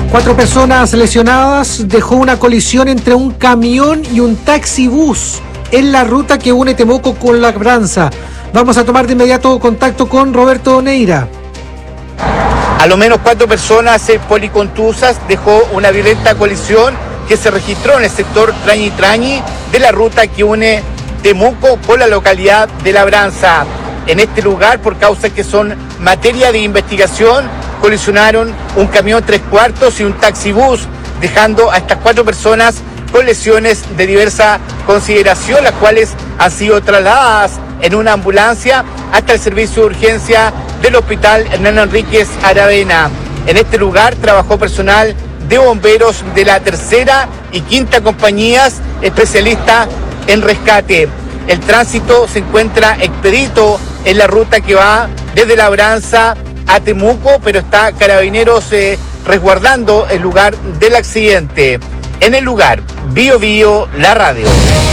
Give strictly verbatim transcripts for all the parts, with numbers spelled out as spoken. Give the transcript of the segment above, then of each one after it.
Cuatro personas lesionadas dejó una colisión entre un camión y un taxibús en la ruta que une Temuco con Labranza. Vamos a tomar de inmediato contacto con Roberto Neira. A lo menos cuatro personas eh, policontusas dejó una violenta colisión que se registró en el sector Trañi Trañi de la ruta que une Temuco con la localidad de Labranza. En este lugar, por causas que son materia de investigación, colisionaron un camión tres cuartos y un taxibús, dejando a estas cuatro personas con lesiones de diversa consideración, las cuales han sido trasladadas en una ambulancia hasta el servicio de urgencia del hospital Hernán Enríquez Aravena. En este lugar trabajó personal de bomberos de la tercera y quinta compañías, especialistas en rescate. El tránsito se encuentra expedito en la ruta que va desde Labranza a Temuco, pero está Carabineros eh, resguardando el lugar del accidente. En el lugar, Bio Bio, la radio.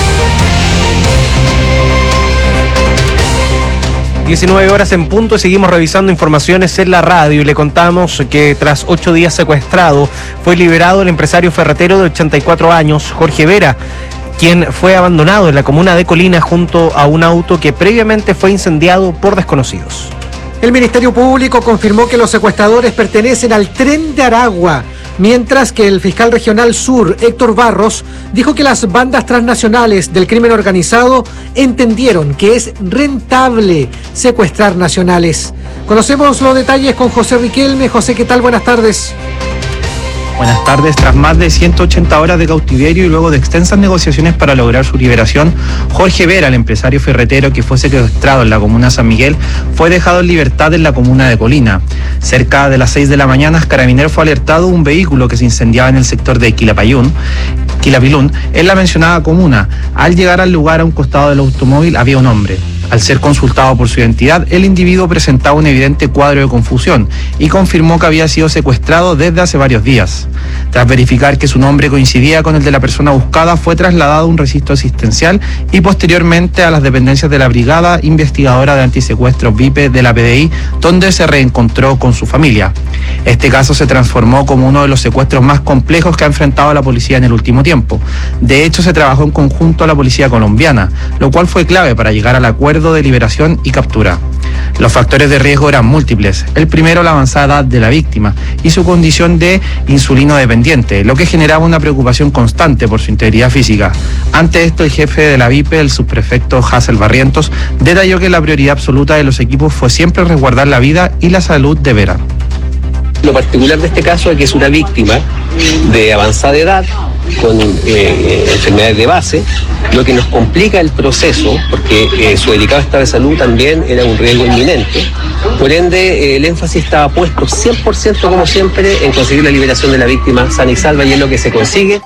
diecinueve horas en punto y seguimos revisando informaciones en la radio y le contamos que tras ocho días secuestrado fue liberado el empresario ferretero de ochenta y cuatro años, Jorge Vera, quien fue abandonado en la comuna de Colina junto a un auto que previamente fue incendiado por desconocidos. El Ministerio Público confirmó que los secuestradores pertenecen al Tren de Aragua, mientras que el fiscal regional sur, Héctor Barros, dijo que las bandas transnacionales del crimen organizado entendieron que es rentable secuestrar nacionales. Conocemos los detalles con José Riquelme. José, ¿qué tal? Buenas tardes. Buenas tardes. Tras más de ciento ochenta horas de cautiverio y luego de extensas negociaciones para lograr su liberación, Jorge Vera, el empresario ferretero que fue secuestrado en la comuna San Miguel, fue dejado en libertad en la comuna de Colina. Cerca de las seis de la mañana, Carabineros fue alertado de un vehículo que se incendiaba en el sector de Quilapayún, Quilapilún, en la mencionada comuna. Al llegar al lugar, a un costado del automóvil había un hombre. Al ser consultado por su identidad, el individuo presentaba un evidente cuadro de confusión y confirmó que había sido secuestrado desde hace varios días. Tras verificar que su nombre coincidía con el de la persona buscada, fue trasladado a un registro asistencial y posteriormente a las dependencias de la Brigada Investigadora de Antisecuestros V I P E de la P D I, donde se reencontró con su familia. Este caso se transformó como uno de los secuestros más complejos que ha enfrentado la policía en el último tiempo. De hecho, se trabajó en conjunto a la policía colombiana, lo cual fue clave para llegar al acuerdo de liberación y captura. Los factores de riesgo eran múltiples. El primero, la avanzada edad de la víctima y su condición de insulino dependiente, lo que generaba una preocupación constante por su integridad física. Ante esto, el jefe de la V I P E, el subprefecto Hazel Barrientos, detalló que la prioridad absoluta de los equipos fue siempre resguardar la vida y la salud de Vera. Lo particular de este caso es que es una víctima de avanzada edad, con eh, enfermedades de base, lo que nos complica el proceso, porque eh, su delicado estado de salud también era un riesgo inminente. Por ende, eh, el énfasis estaba puesto cien por ciento, como siempre, en conseguir la liberación de la víctima sana y salva, y es lo que se consigue.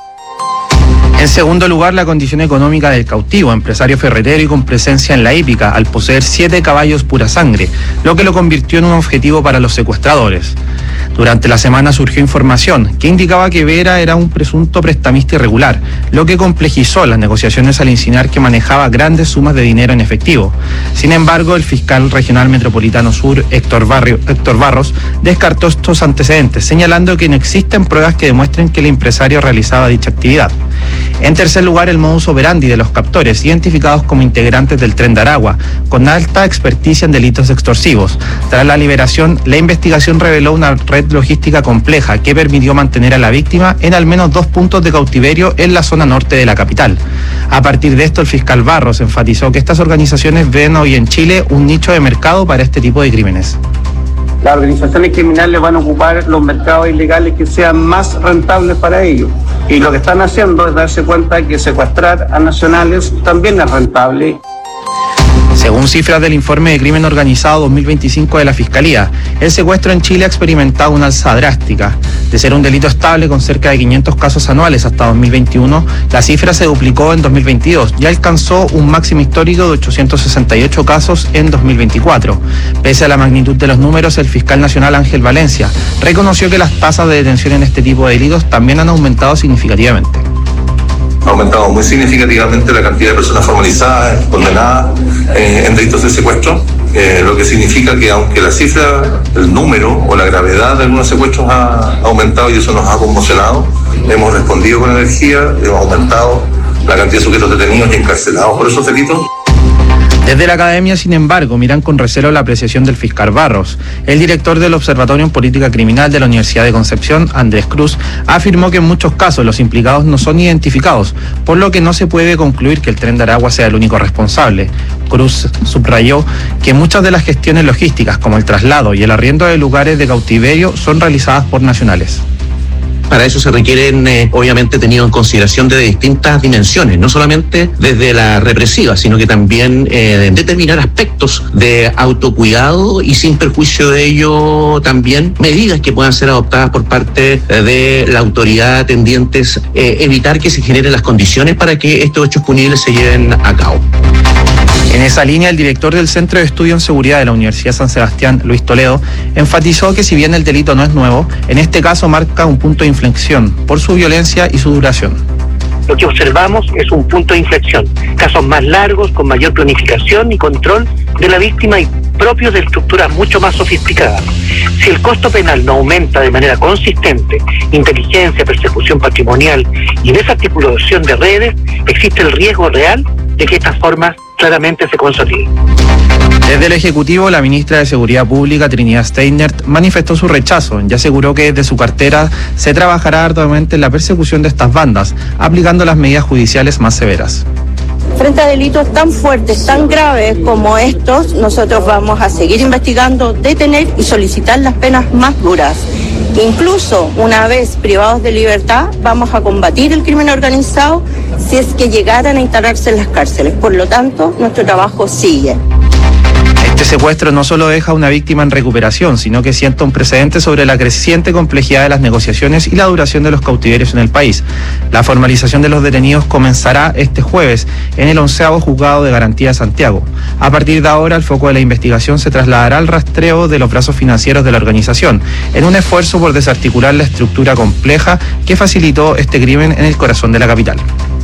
En segundo lugar, la condición económica del cautivo, empresario ferretero y con presencia en la hípica, al poseer siete caballos pura sangre, lo que lo convirtió en un objetivo para los secuestradores. Durante la semana surgió información que indicaba que Vera era un presunto prestamista irregular, lo que complejizó las negociaciones al insinuar que manejaba grandes sumas de dinero en efectivo. Sin embargo, el fiscal regional metropolitano sur, Héctor, Barrio, Héctor Barros, descartó estos antecedentes, señalando que no existen pruebas que demuestren que el empresario realizaba dicha actividad. En tercer lugar, el modus operandi de los captores, identificados como integrantes del Tren de Aragua, con alta experticia en delitos extorsivos. Tras la liberación, la investigación reveló una red logística compleja que permitió mantener a la víctima en al menos dos puntos de cautiverio en la zona norte de la capital. A partir de esto, el fiscal Barros enfatizó que estas organizaciones ven hoy en Chile un nicho de mercado para este tipo de crímenes. Las organizaciones criminales van a ocupar los mercados ilegales que sean más rentables para ellos. Y lo que están haciendo es darse cuenta que secuestrar a nacionales también es rentable. Según cifras del informe de crimen organizado dos mil veinticinco de la Fiscalía, el secuestro en Chile ha experimentado una alza drástica. De ser un delito estable con cerca de quinientos casos anuales hasta dos mil veintiuno, la cifra se duplicó en dos mil veintidós y alcanzó un máximo histórico de ochocientos sesenta y ocho casos en dos mil veinticuatro. Pese a la magnitud de los números, el fiscal nacional Ángel Valencia reconoció que las tasas de detención en este tipo de delitos también han aumentado significativamente. Ha aumentado muy significativamente la cantidad de personas formalizadas, condenadas eh, en delitos de secuestro. eh, lo que significa que aunque la cifra, el número o la gravedad de algunos secuestros ha aumentado y eso nos ha conmocionado, hemos respondido con energía, hemos aumentado la cantidad de sujetos detenidos y encarcelados por esos delitos. Desde la academia, sin embargo, miran con recelo la apreciación del fiscal Barros. El director del Observatorio en Política Criminal de la Universidad de Concepción, Andrés Cruz, afirmó que en muchos casos los implicados no son identificados, por lo que no se puede concluir que el Tren de Aragua sea el único responsable. Cruz subrayó que muchas de las gestiones logísticas, como el traslado y el arriendo de lugares de cautiverio, son realizadas por nacionales. Para eso se requieren, eh, obviamente, tenido en consideración de distintas dimensiones, no solamente desde la represiva, sino que también eh, determinar aspectos de autocuidado y, sin perjuicio de ello, también medidas que puedan ser adoptadas por parte de la autoridad tendientes, eh, evitar que se generen las condiciones para que estos hechos punibles se lleven a cabo. En esa línea, el director del Centro de Estudio en Seguridad de la Universidad San Sebastián, Luis Toledo, enfatizó que si bien el delito no es nuevo, en este caso marca un punto de inflexión por su violencia y su duración. Lo que observamos es un punto de inflexión, casos más largos, con mayor planificación y control de la víctima y propios de estructuras mucho más sofisticadas. Si el costo penal no aumenta de manera consistente, inteligencia, persecución patrimonial y desarticulación de redes, existe el riesgo real de que estas formas claramente se consoliden. Desde el Ejecutivo, la ministra de Seguridad Pública, Trinidad Steinert, manifestó su rechazo y aseguró que desde su cartera se trabajará arduamente en la persecución de estas bandas, aplicando las medidas judiciales más severas. Frente a delitos tan fuertes, tan graves como estos, nosotros vamos a seguir investigando, detener y solicitar las penas más duras. Incluso una vez privados de libertad, vamos a combatir el crimen organizado si es que llegaran a instalarse en las cárceles. Por lo tanto, nuestro trabajo sigue. Este secuestro no solo deja a una víctima en recuperación, sino que sienta un precedente sobre la creciente complejidad de las negociaciones y la duración de los cautiverios en el país. La formalización de los detenidos comenzará este jueves en el onceavo Juzgado de Garantía de Santiago. A partir de ahora, el foco de la investigación se trasladará al rastreo de los brazos financieros de la organización, en un esfuerzo por desarticular la estructura compleja que facilitó este crimen en el corazón de la capital.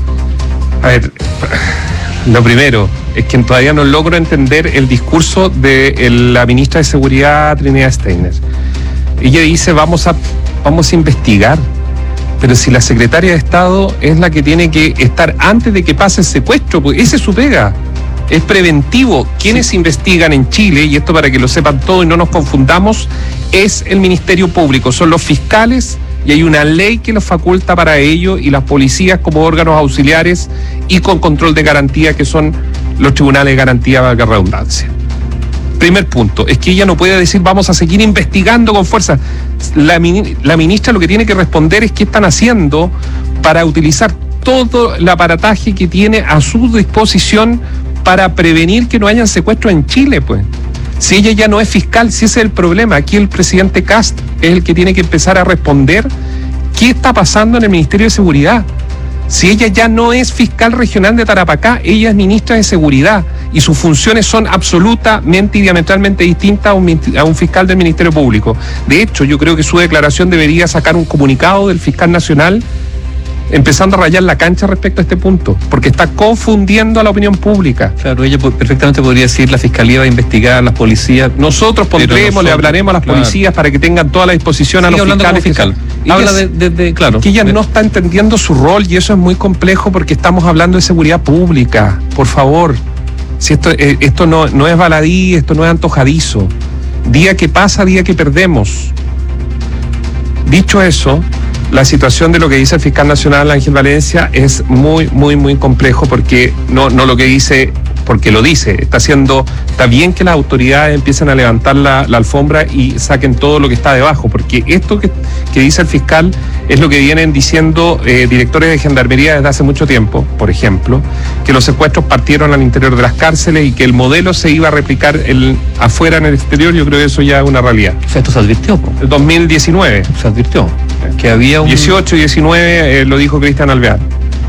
A ver, lo primero es que todavía no logro entender el discurso de el, la ministra de Seguridad, Trinidad Steiner. Ella dice, vamos a, vamos a investigar, pero si la secretaria de Estado es la que tiene que estar antes de que pase el secuestro, pues ese es su pega, es preventivo. Quienes sí investigan en Chile, y esto para que lo sepan todos y no nos confundamos, es el Ministerio Público, son los fiscales, y hay una ley que los faculta para ello, y las policías como órganos auxiliares y con control de garantía, que son los tribunales de garantía, valga la redundancia. Primer punto, es que ella no puede decir vamos a seguir investigando con fuerza. La, la ministra lo que tiene que responder es qué están haciendo para utilizar todo el aparataje que tiene a su disposición para prevenir que no hayan secuestros en Chile, pues. Si ella ya no es fiscal, si ese es el problema, aquí el presidente Kast es el que tiene que empezar a responder qué está pasando en el Ministerio de Seguridad. Si ella ya no es fiscal regional de Tarapacá, ella es ministra de Seguridad y sus funciones son absolutamente y diametralmente distintas a un, a un fiscal del Ministerio Público. De hecho, yo creo que su declaración debería sacar un comunicado del fiscal nacional empezando a rayar la cancha respecto a este punto, porque está confundiendo a la opinión pública. Claro, ella perfectamente podría decir la Fiscalía va a investigar, las policías... Nosotros pondremos, nosotros, le hablaremos a las claro. policías para que tengan toda la disposición. Sigue a los fiscales. Fiscal. Habla de, de, de, claro. Que ella de... no está entendiendo su rol y eso es muy complejo porque estamos hablando de seguridad pública. Por favor, si esto, eh, esto no, no es baladí, esto no es antojadizo. Día que pasa, día que perdemos. Dicho eso, la situación de lo que dice el fiscal nacional Ángel Valencia es muy, muy, muy complejo porque no, no lo que dice, porque lo dice, está haciendo, está bien que las autoridades empiecen a levantar la, la alfombra y saquen todo lo que está debajo, porque esto que, que dice el fiscal es lo que vienen diciendo eh, directores de gendarmería desde hace mucho tiempo, por ejemplo, que los secuestros partieron al interior de las cárceles y que el modelo se iba a replicar el, afuera en el exterior. Yo creo que eso ya es una realidad. O sea, esto se advirtió, po. dos mil diecinueve. Se advirtió que había un... dieciocho y diecinueve eh, lo dijo Cristian Alvear.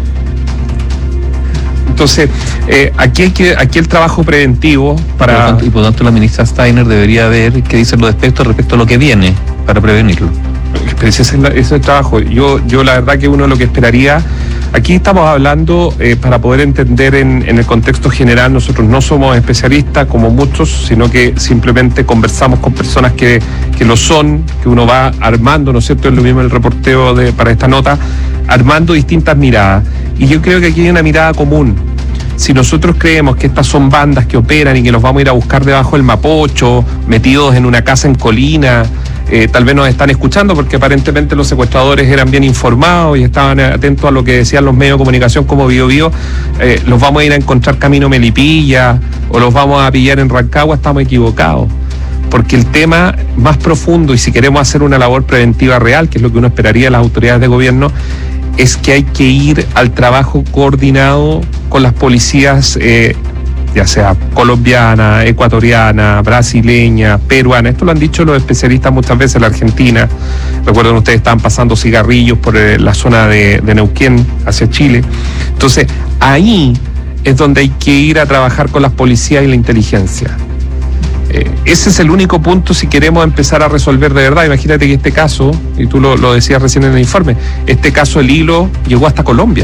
Entonces, eh, aquí hay que, aquí el trabajo preventivo para... Y por, tanto, y por tanto la ministra Steiner debería ver qué dicen los expertos respecto a lo que viene para prevenirlo. Pero ese es, el, ese es el trabajo. Yo, yo la verdad que uno lo que esperaría, Aquí estamos hablando, eh, para poder entender en, en el contexto general, nosotros no somos especialistas como muchos, sino que simplemente conversamos con personas que, que lo son, que uno va armando, ¿no es cierto?, es lo mismo el reporteo de, para esta nota, armando distintas miradas. Y yo creo que aquí hay una mirada común. Si nosotros creemos que estas son bandas que operan y que los vamos a ir a buscar debajo del Mapocho, metidos en una casa en colina, eh, tal vez nos están escuchando porque aparentemente los secuestradores eran bien informados y estaban atentos a lo que decían los medios de comunicación como Bio Bio, eh, los vamos a ir a encontrar camino Melipilla o los vamos a pillar en Rancagua, estamos equivocados. Porque el tema más profundo, y si queremos hacer una labor preventiva real, que es lo que uno esperaría de las autoridades de gobierno, es que hay que ir al trabajo coordinado con las policías, eh, ya sea colombiana, ecuatoriana, brasileña, peruana. Esto lo han dicho los especialistas muchas veces en la Argentina. Recuerden, ustedes estaban pasando cigarrillos por eh, la zona de, de Neuquén hacia Chile. Entonces, ahí es donde hay que ir a trabajar con las policías y la inteligencia. Eh, ese es el único punto si queremos empezar a resolver de verdad. Imagínate que este caso, y tú lo, lo decías recién en el informe, este caso el hilo llegó hasta Colombia.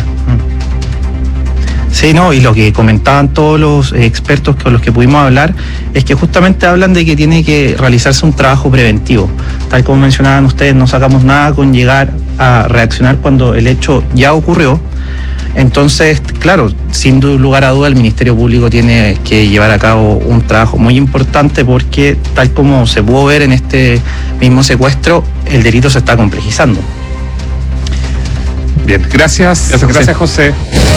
Sí, no, y lo que comentaban todos los expertos con los que pudimos hablar es que justamente hablan de que tiene que realizarse un trabajo preventivo. Tal como mencionaban ustedes, no sacamos nada con llegar a reaccionar cuando el hecho ya ocurrió. Entonces, claro, sin lugar a duda el Ministerio Público tiene que llevar a cabo un trabajo muy importante porque, tal como se pudo ver en este mismo secuestro, el delito se está complejizando. Bien, gracias. Gracias, gracias José.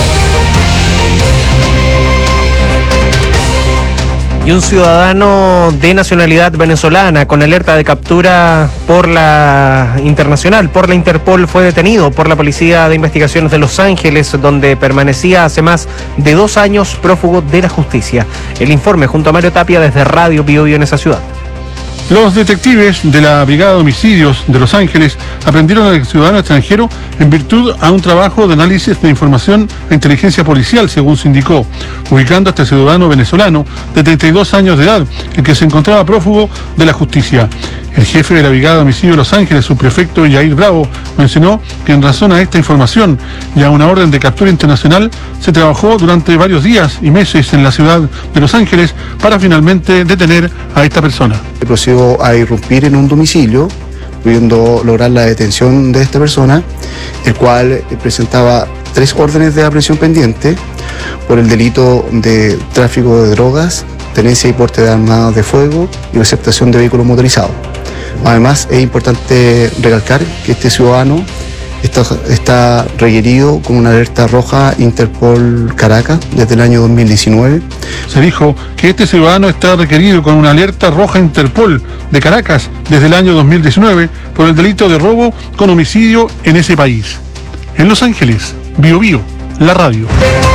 Y un ciudadano de nacionalidad venezolana con alerta de captura por la internacional, por la Interpol, fue detenido por la Policía de Investigaciones de Los Ángeles, donde permanecía hace más de dos años prófugo de la justicia. El informe junto a Mario Tapia desde Radio Bio Bio en esa ciudad. Los detectives de la Brigada de Homicidios de Los Ángeles aprendieron al ciudadano extranjero en virtud a un trabajo de análisis de información e inteligencia policial, según se indicó, ubicando a este ciudadano venezolano de treinta y dos años de edad, el que se encontraba prófugo de la justicia. El jefe de la Brigada de Homicidios de Los Ángeles, subprefecto Yair Bravo, mencionó que en razón a esta información y a una orden de captura internacional, se trabajó durante varios días y meses en la ciudad de Los Ángeles para finalmente detener a esta persona. Procedió a irrumpir en un domicilio, pudiendo lograr la detención de esta persona, el cual presentaba tres órdenes de aprehensión pendiente por el delito de tráfico de drogas, tenencia y porte de armas de fuego y receptación de vehículos motorizados. Además, es importante recalcar que este ciudadano está, está requerido con una alerta roja Interpol Caracas desde el año dos mil diecinueve. Se dijo que este ciudadano está requerido con una alerta roja Interpol de Caracas desde el año dos mil diecinueve por el delito de robo con homicidio en ese país. En Los Ángeles, Bio Bio, la radio.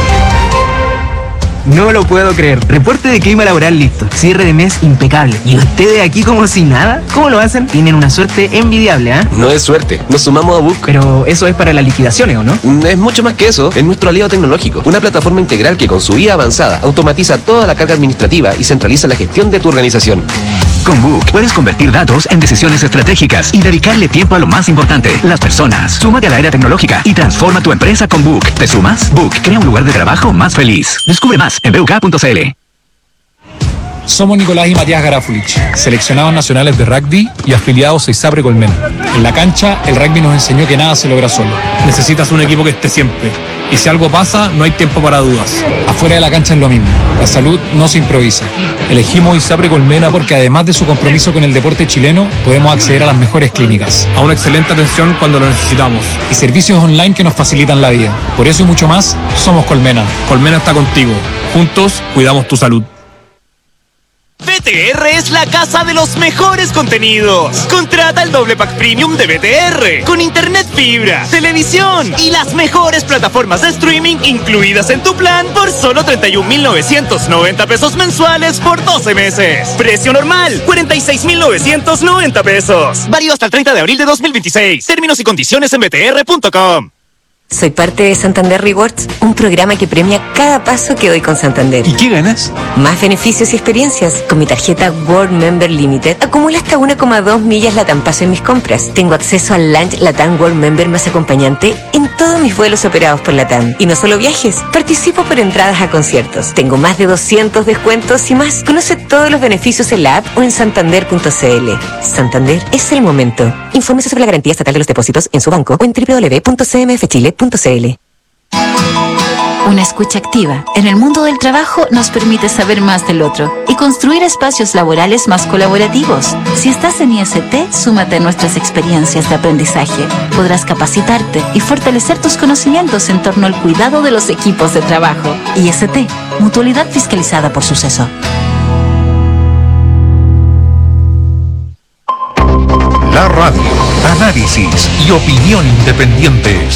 No lo puedo creer. Reporte de clima laboral listo. Cierre de mes impecable. ¿Y ustedes aquí como si nada? ¿Cómo lo hacen? Tienen una suerte envidiable, ¿ah? ¿eh? No es suerte. Nos sumamos a Book. Pero eso es para las liquidaciones, ¿o no? Es mucho más que eso. Es nuestro aliado tecnológico. Una plataforma integral que con su I A avanzada automatiza toda la carga administrativa y centraliza la gestión de tu organización. Con Book puedes convertir datos en decisiones estratégicas y dedicarle tiempo a lo más importante, las personas. Súmate a la era tecnológica y transforma tu empresa con Book. ¿Te sumas? Book crea un lugar de trabajo más feliz. Descubre más en b u k punto c l. Somos Nicolás y Matías Garafulich, seleccionados nacionales de rugby y afiliados a ISAPRE Colmena. En la cancha, el rugby nos enseñó que nada se logra solo. Necesitas un equipo que esté siempre. Y si algo pasa, no hay tiempo para dudas. Afuera de la cancha es lo mismo. La salud no se improvisa. Elegimos ISAPRE Colmena porque además de su compromiso con el deporte chileno, podemos acceder a las mejores clínicas, a una excelente atención cuando lo necesitamos y servicios online que nos facilitan la vida. Por eso y mucho más, somos Colmena. Colmena está contigo. Juntos, cuidamos tu salud. B T R es la casa de los mejores contenidos. Contrata el doble pack premium de B T R con internet fibra, televisión y las mejores plataformas de streaming incluidas en tu plan por solo treinta y un mil novecientos noventa pesos mensuales por doce meses. Precio normal, cuarenta y seis mil novecientos noventa pesos. Válido hasta el treinta de abril de dos mil veintiséis. Términos y condiciones en b t r punto com. Soy parte de Santander Rewards, un programa que premia cada paso que doy con Santander. ¿Y qué ganas? Más beneficios y experiencias. Con mi tarjeta World Member Limited acumulo hasta una coma dos millas Latam Paso en mis compras. Tengo acceso al Lunch Latam World Member más acompañante en todos mis vuelos operados por Latam. Y no solo viajes, participo por entradas a conciertos. Tengo más de doscientos descuentos y más. Conoce todos los beneficios en la app o en santander punto c l. Santander es el momento. Infórmese sobre la garantía estatal de los depósitos en su banco o en doble u doble u doble u punto c m f chile punto c l. Una escucha activa en el mundo del trabajo nos permite saber más del otro y construir espacios laborales más colaborativos. Si estás en I S T, súmate a nuestras experiencias de aprendizaje. Podrás capacitarte y fortalecer tus conocimientos en torno al cuidado de los equipos de trabajo. I S T, mutualidad fiscalizada por Suceso. La radio, análisis y opinión independientes.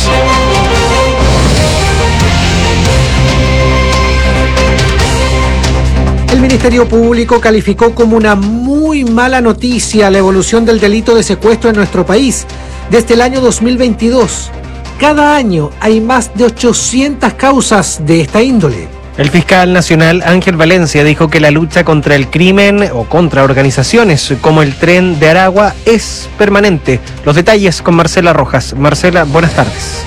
El Ministerio Público calificó como una muy mala noticia la evolución del delito de secuestro en nuestro país. Desde el año dos mil veintidós, cada año hay más de ochocientas causas de esta índole. El fiscal nacional Ángel Valencia dijo que la lucha contra el crimen o contra organizaciones como el Tren de Aragua es permanente. Los detalles con Marcela Rojas. Marcela, buenas tardes.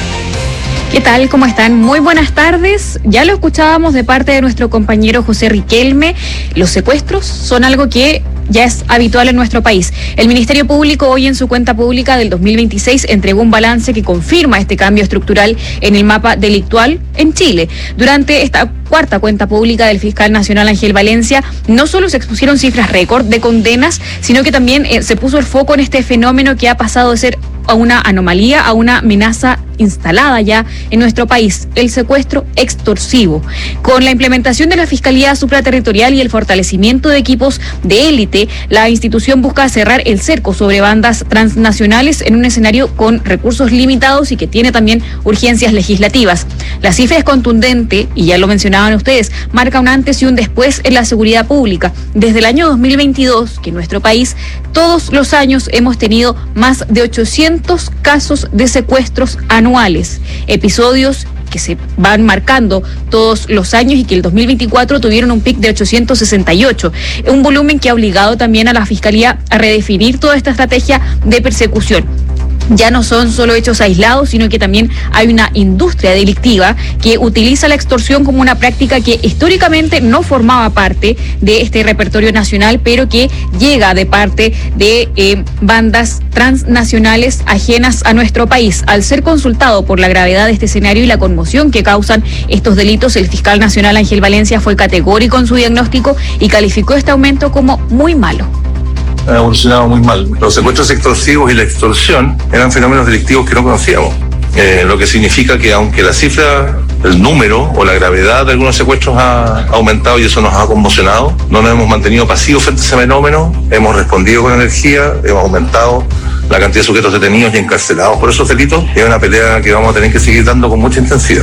¿Qué tal? ¿Cómo están? Muy buenas tardes. Ya lo escuchábamos de parte de nuestro compañero José Riquelme. Los secuestros son algo que ya es habitual en nuestro país. El Ministerio Público hoy en su cuenta pública del dos mil veintiséis entregó un balance que confirma este cambio estructural en el mapa delictual en Chile. Durante esta cuarta cuenta pública del fiscal nacional Ángel Valencia, no solo se expusieron cifras récord de condenas, sino que también eh, se puso el foco en este fenómeno que ha pasado de ser a una anomalía, a una amenaza instalada ya en nuestro país, el secuestro extorsivo. Con la implementación de la Fiscalía Supraterritorial y el fortalecimiento de equipos de élite, la institución busca cerrar el cerco sobre bandas transnacionales en un escenario con recursos limitados y que tiene también urgencias legislativas. La cifra es contundente, y ya lo mencionaban ustedes, marca un antes y un después en la seguridad pública. Desde el año dos mil veintidós, que en nuestro país todos los años hemos tenido más de ochocientos casos de secuestros anuales, episodios que se van marcando todos los años y que el dos mil veinticuatro tuvieron un pic de ochocientos sesenta y ocho, un volumen que ha obligado también a la Fiscalía a redefinir toda esta estrategia de persecución. Ya no son solo hechos aislados, sino que también hay una industria delictiva que utiliza la extorsión como una práctica que históricamente no formaba parte de este repertorio nacional, pero que llega de parte de eh, bandas transnacionales ajenas a nuestro país. Al ser consultado por la gravedad de este escenario y la conmoción que causan estos delitos, el fiscal nacional Ángel Valencia fue categórico en su diagnóstico y calificó este aumento como muy malo. Ha evolucionado muy mal. Los secuestros extorsivos y la extorsión eran fenómenos delictivos que no conocíamos, eh, lo que significa que aunque la cifra, el número o la gravedad de algunos secuestros ha aumentado y eso nos ha conmocionado, no nos hemos mantenido pasivos frente a ese fenómeno, hemos respondido con energía, hemos aumentado la cantidad de sujetos detenidos y encarcelados por esos delitos. Es una pelea que vamos a tener que seguir dando con mucha intensidad.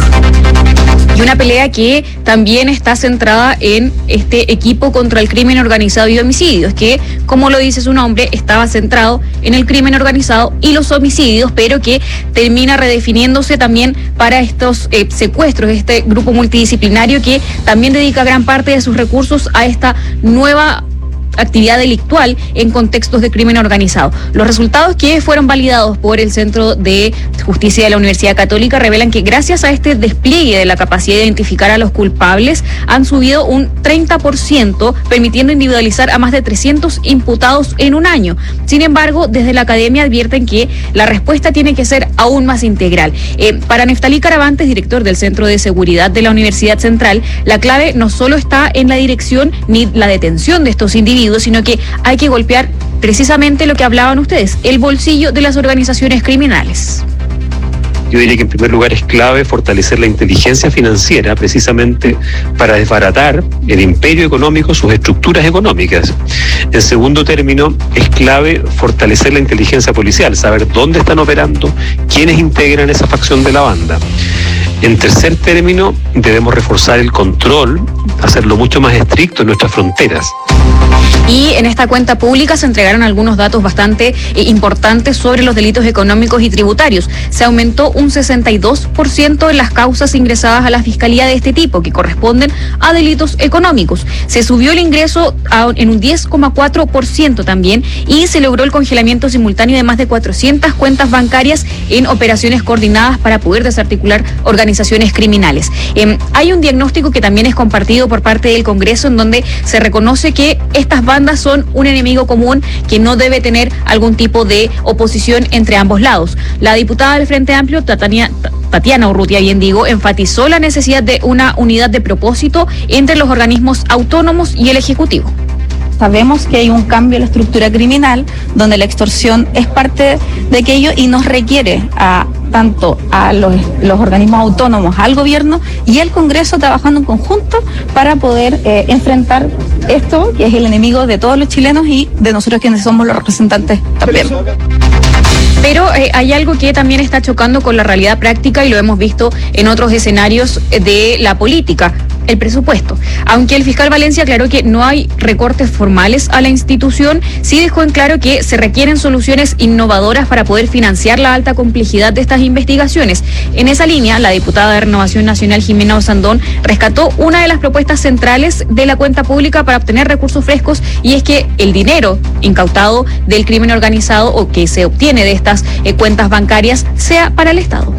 Y una pelea que también está centrada en este equipo contra el crimen organizado y homicidios, que, como lo dice su nombre, estaba centrado en el crimen organizado y los homicidios, pero que termina redefiniéndose también para estos eh, secuestros, este grupo multidisciplinario que también dedica gran parte de sus recursos a esta nueva actividad delictual en contextos de crimen organizado. Los resultados que fueron validados por el Centro de Justicia de la Universidad Católica revelan que gracias a este despliegue de la capacidad de identificar a los culpables han subido un treinta por ciento, permitiendo individualizar a más de trescientos imputados en un año. Sin embargo, desde la academia advierten que la respuesta tiene que ser aún más integral. Eh, para Neftalí Caravantes, director del Centro de Seguridad de la Universidad Central, la clave no solo está en la dirección ni la detención de estos individuos, sino que hay que golpear precisamente lo que hablaban ustedes, el bolsillo de las organizaciones criminales. Yo diría que en primer lugar es clave fortalecer la inteligencia financiera precisamente para desbaratar el imperio económico, sus estructuras económicas. En segundo término, es clave fortalecer la inteligencia policial, saber dónde están operando, quiénes integran esa facción de la banda. En tercer término, debemos reforzar el control, hacerlo mucho más estricto en nuestras fronteras. Y en esta cuenta pública se entregaron algunos datos bastante eh, importantes sobre los delitos económicos y tributarios. Se aumentó un sesenta y dos por ciento en las causas ingresadas a la Fiscalía de este tipo, que corresponden a delitos económicos. Se subió el ingreso a, en un diez coma cuatro por ciento también, y se logró el congelamiento simultáneo de más de cuatrocientas cuentas bancarias en operaciones coordinadas para poder desarticular organizaciones criminales. Eh, hay un diagnóstico que también es compartido por parte del Congreso, en donde se reconoce que estas bandas son un enemigo común que no debe tener algún tipo de oposición entre ambos lados. La diputada del Frente Amplio, Tatiana, Tatiana Urrutia, bien digo, enfatizó la necesidad de una unidad de propósito entre los organismos autónomos y el Ejecutivo. Sabemos que hay un cambio en la estructura criminal, donde la extorsión es parte de aquello y nos requiere a tanto a los, los organismos autónomos, al gobierno y al Congreso trabajando en conjunto para poder eh, enfrentar esto, que es el enemigo de todos los chilenos y de nosotros quienes somos los representantes también. Pero eh, hay algo que también está chocando con la realidad práctica, y lo hemos visto en otros escenarios de la política: el presupuesto. Aunque el fiscal Valencia aclaró que no hay recortes formales a la institución, sí dejó en claro que se requieren soluciones innovadoras para poder financiar la alta complejidad de estas investigaciones. En esa línea, la diputada de Renovación Nacional, Jimena Osandón, rescató una de las propuestas centrales de la cuenta pública para obtener recursos frescos, y es que el dinero incautado del crimen organizado o que se obtiene de estas eh, cuentas bancarias sea para el Estado.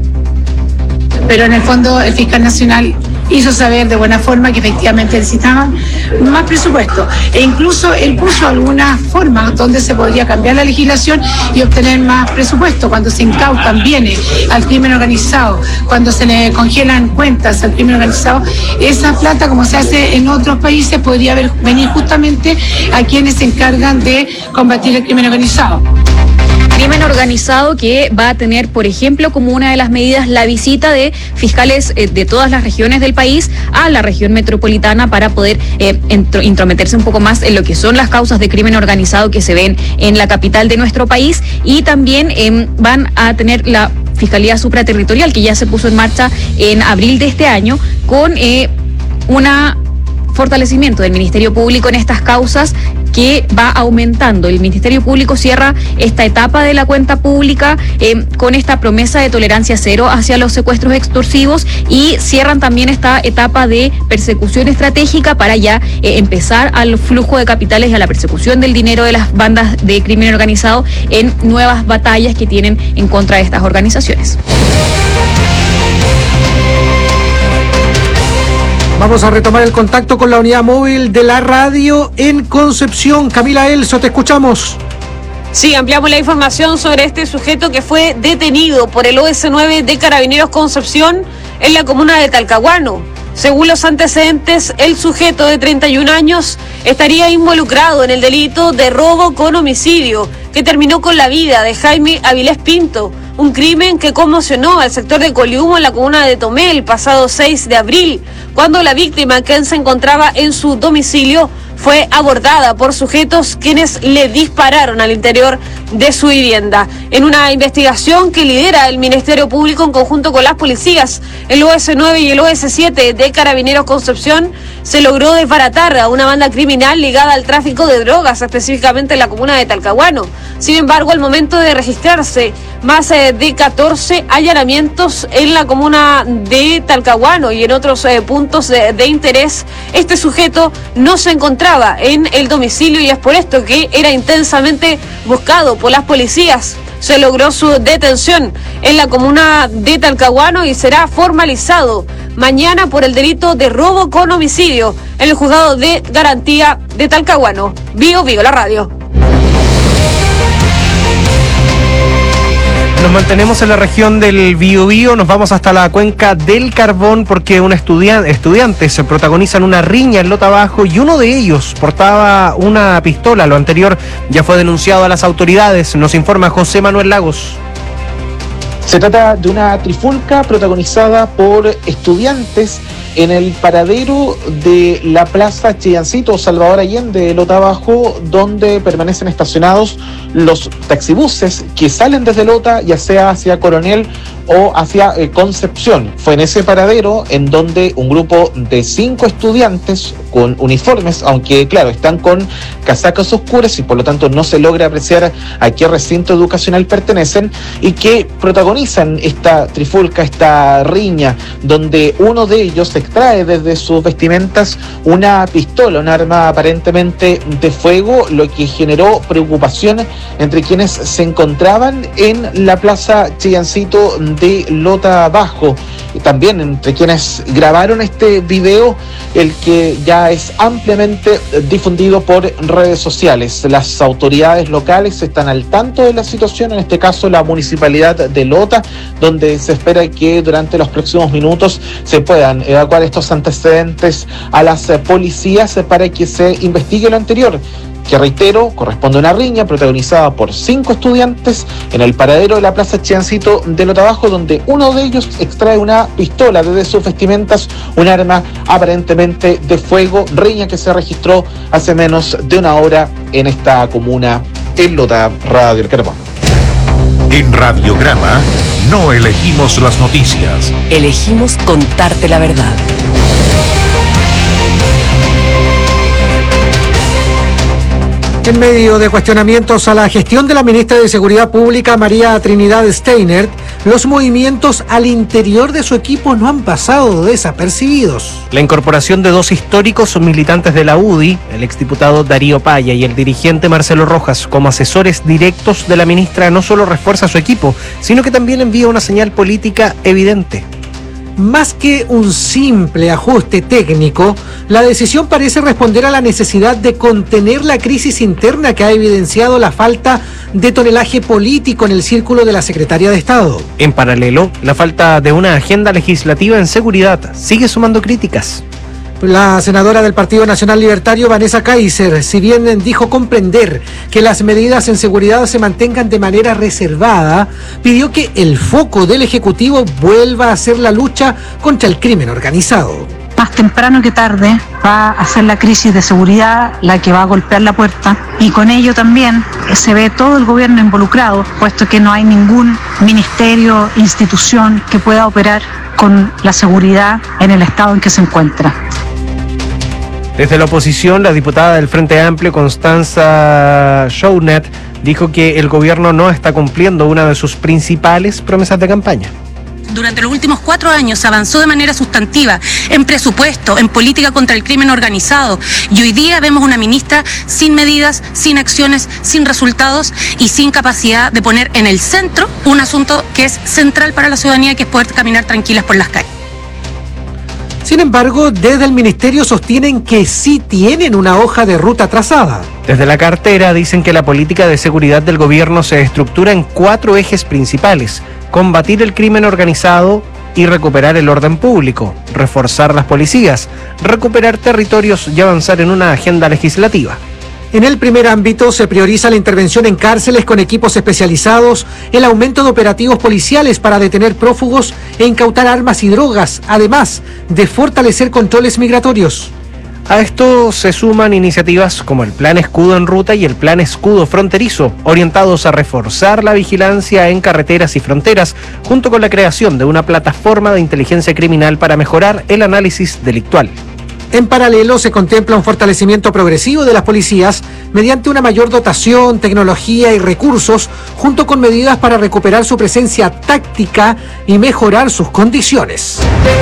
Pero en el fondo el fiscal nacional hizo saber de buena forma que efectivamente necesitaban más presupuesto, e incluso él puso algunas formas donde se podría cambiar la legislación y obtener más presupuesto. Cuando se incautan bienes al crimen organizado, cuando se le congelan cuentas al crimen organizado, esa plata, como se hace en otros países, podría haber, venir justamente a quienes se encargan de combatir el crimen organizado. Crimen organizado que va a tener, por ejemplo, como una de las medidas, la visita de fiscales eh, de todas las regiones del país a la región metropolitana para poder eh, entro, intrometerse un poco más en lo que son las causas de crimen organizado que se ven en la capital de nuestro país. Y también eh, van a tener la Fiscalía Supraterritorial, que ya se puso en marcha en abril de este año, con eh, una fortalecimiento del Ministerio Público en estas causas, que va aumentando. El Ministerio Público cierra esta etapa de la cuenta pública eh, con esta promesa de tolerancia cero hacia los secuestros extorsivos, y cierran también esta etapa de persecución estratégica para ya eh, empezar al flujo de capitales y a la persecución del dinero de las bandas de crimen organizado en nuevas batallas que tienen en contra de estas organizaciones. Vamos a retomar el contacto con la unidad móvil de la radio en Concepción. Camila Elso, te escuchamos. Sí, ampliamos la información sobre este sujeto que fue detenido por el O S nueve de Carabineros Concepción en la comuna de Talcahuano. Según los antecedentes, el sujeto de treinta y un años estaría involucrado en el delito de robo con homicidio, que terminó con la vida de Jaime Avilés Pinto, un crimen que conmocionó al sector de Colihumo en la comuna de Tomé el pasado seis de abril, cuando la víctima, que se encontraba en su domicilio, fue abordada por sujetos quienes le dispararon al interior de su vivienda. En una investigación que lidera el Ministerio Público en conjunto con las policías, el O S nueve y el O S siete de Carabineros Concepción, se logró desbaratar a una banda criminal ligada al tráfico de drogas, específicamente en la comuna de Talcahuano. Sin embargo, al momento de registrarse más de catorce allanamientos en la comuna de Talcahuano y en otros eh, puntos de, de interés, este sujeto no se encontraba en el domicilio, y es por esto que era intensamente buscado por las policías. Se logró su detención en la comuna de Talcahuano y será formalizado mañana por el delito de robo con homicidio en el juzgado de garantía de Talcahuano. Vigo, Vigo, la radio. Nos mantenemos en la región del Biobío, nos vamos hasta la cuenca del Carbón, porque un estudian- estudiantes se protagonizan una riña en Lota Bajo, y uno de ellos portaba una pistola. Lo anterior ya fue denunciado a las autoridades. Nos informa José Manuel Lagos. Se trata de una trifulca protagonizada por estudiantes en el paradero de la Plaza Chillancito Salvador Allende de Lota Bajo, donde permanecen estacionados los taxibuses que salen desde Lota, ya sea hacia Coronel o hacia eh, Concepción. Fue en ese paradero en donde un grupo de cinco estudiantes con uniformes, aunque claro, están con casacas oscuras y por lo tanto no se logra apreciar a qué recinto educacional pertenecen, y que protagonizan esta trifulca, esta riña, donde uno de ellos extrae desde sus vestimentas una pistola, un arma aparentemente de fuego, lo que generó preocupación entre quienes se encontraban en la plaza Chillancito de Lota Bajo, y también entre quienes grabaron este video, el que ya es ampliamente difundido por redes sociales. Las autoridades locales están al tanto de la situación, en este caso la municipalidad de Lota, donde se espera que durante los próximos minutos se puedan evacuar estos antecedentes a las policías para que se investigue lo anterior, que reitero, corresponde a una riña protagonizada por cinco estudiantes en el paradero de la plaza Chillancito de Lota Bajo, donde uno de ellos extrae una pistola desde sus vestimentas, un arma aparentemente de fuego, riña que se registró hace menos de una hora en esta comuna, en Lota. Radio El Caracol. En Radiograma no elegimos las noticias. Elegimos contarte la verdad. En medio de cuestionamientos a la gestión de la ministra de Seguridad Pública, María Trinidad Steiner, los movimientos al interior de su equipo no han pasado desapercibidos. La incorporación de dos históricos militantes de la U D I, el exdiputado Darío Paya y el dirigente Marcelo Rojas, como asesores directos de la ministra, no solo refuerza su equipo, sino que también envía una señal política evidente. Más que un simple ajuste técnico, la decisión parece responder a la necesidad de contener la crisis interna que ha evidenciado la falta de tonelaje político en el círculo de la Secretaría de Estado. En paralelo, la falta de una agenda legislativa en seguridad sigue sumando críticas. La senadora del Partido Nacional Libertario, Vanessa Kaiser, si bien dijo comprender que las medidas en seguridad se mantengan de manera reservada, pidió que el foco del Ejecutivo vuelva a ser la lucha contra el crimen organizado. Más temprano que tarde va a ser la crisis de seguridad la que va a golpear la puerta, y con ello también se ve todo el gobierno involucrado, puesto que no hay ningún ministerio, institución que pueda operar con la seguridad en el estado en que se encuentra. Desde la oposición, la diputada del Frente Amplio, Constanza Shounet, dijo que el gobierno no está cumpliendo una de sus principales promesas de campaña. Durante los últimos cuatro años se avanzó de manera sustantiva en presupuesto, en política contra el crimen organizado, y hoy día vemos una ministra sin medidas, sin acciones, sin resultados y sin capacidad de poner en el centro un asunto que es central para la ciudadanía, que es poder caminar tranquilas por las calles. Sin embargo, desde el ministerio sostienen que sí tienen una hoja de ruta trazada. Desde la cartera dicen que la política de seguridad del gobierno se estructura en cuatro ejes principales: combatir el crimen organizado y recuperar el orden público, reforzar las policías, recuperar territorios y avanzar en una agenda legislativa. En el primer ámbito se prioriza la intervención en cárceles con equipos especializados, el aumento de operativos policiales para detener prófugos e incautar armas y drogas, además de fortalecer controles migratorios. A esto se suman iniciativas como el Plan Escudo en Ruta y el Plan Escudo Fronterizo, orientados a reforzar la vigilancia en carreteras y fronteras, junto con la creación de una plataforma de inteligencia criminal para mejorar el análisis delictual. En paralelo, se contempla un fortalecimiento progresivo de las policías mediante una mayor dotación, tecnología y recursos, junto con medidas para recuperar su presencia táctica y mejorar sus condiciones.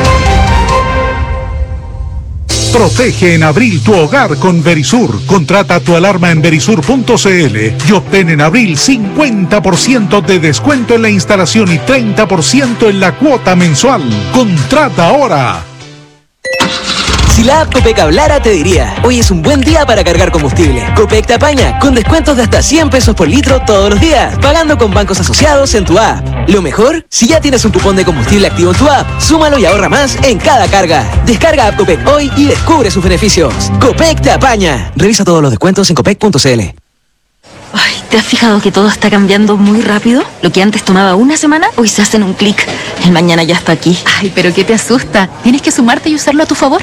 Protege en abril tu hogar con Verisur. Contrata tu alarma en verisur punto cl y obtén en abril cincuenta por ciento de descuento en la instalación y treinta por ciento en la cuota mensual. Contrata ahora. Si la app Copec hablara, te diría: hoy es un buen día para cargar combustible. Copec te apaña con descuentos de hasta cien pesos por litro todos los días, pagando con bancos asociados en tu app. Lo mejor, si ya tienes un cupón de combustible activo en tu app, súmalo y ahorra más en cada carga. Descarga app Copec hoy y descubre sus beneficios. Copec te apaña. Revisa todos los descuentos en copec punto cl. Ay, ¿te has fijado que todo está cambiando muy rápido? Lo que antes tomaba una semana, hoy se hace en un clic. El mañana ya está aquí. Ay, pero ¿qué te asusta? Tienes que sumarte y usarlo a tu favor.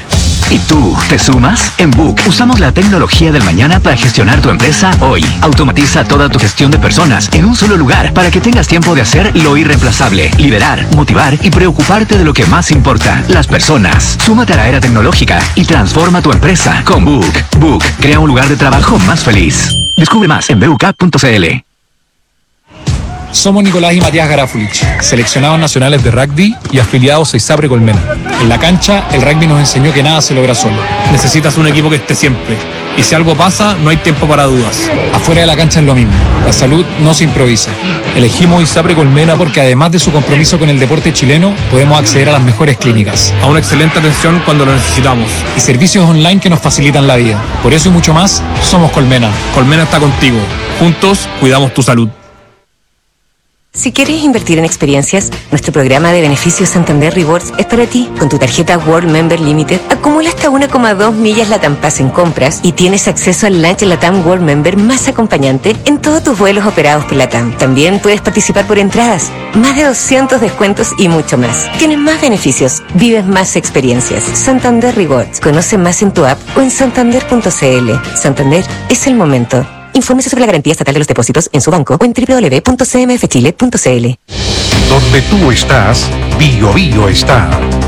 ¿Y tú, te sumas? En Book usamos la tecnología del mañana para gestionar tu empresa hoy. Automatiza toda tu gestión de personas en un solo lugar para que tengas tiempo de hacer lo irreemplazable, liberar, motivar y preocuparte de lo que más importa, las personas. Súmate a la era tecnológica y transforma tu empresa con Book. Book crea un lugar de trabajo más feliz. Descubre más en b u k punto c l. Somos Nicolás y Matías Garafulich, seleccionados nacionales de rugby y afiliados a ISAPRE Colmena. En la cancha, el rugby nos enseñó que nada se logra solo. Necesitas un equipo que esté siempre. Y si algo pasa, no hay tiempo para dudas. Afuera de la cancha es lo mismo. La salud no se improvisa. Elegimos ISAPRE Colmena porque además de su compromiso con el deporte chileno, podemos acceder a las mejores clínicas, a una excelente atención cuando lo necesitamos y servicios online que nos facilitan la vida. Por eso y mucho más, somos Colmena. Colmena está contigo. Juntos, cuidamos tu salud. Si quieres invertir en experiencias, nuestro programa de beneficios Santander Rewards es para ti. Con tu tarjeta World Member Limited, acumula hasta uno coma dos millas LATAM Pass en compras y tienes acceso al lunch LATAM World Member más acompañante en todos tus vuelos operados por LATAM. También puedes participar por entradas, más de doscientos descuentos y mucho más. Tienes más beneficios, vives más experiencias. Santander Rewards. Conoce más en tu app o en santander punto c l. Santander es el momento. Infórmese sobre la garantía estatal de los depósitos en su banco o en w w w punto c m f chile punto c l. Donde tú estás, Bio Bio está.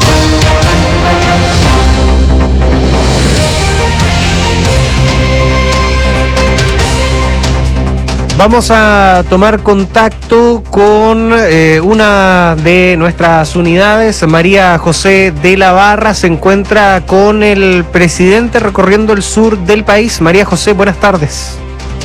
Vamos a tomar contacto con eh, una de nuestras unidades. María José de la Barra se encuentra con el presidente recorriendo el sur del país. María José, buenas tardes.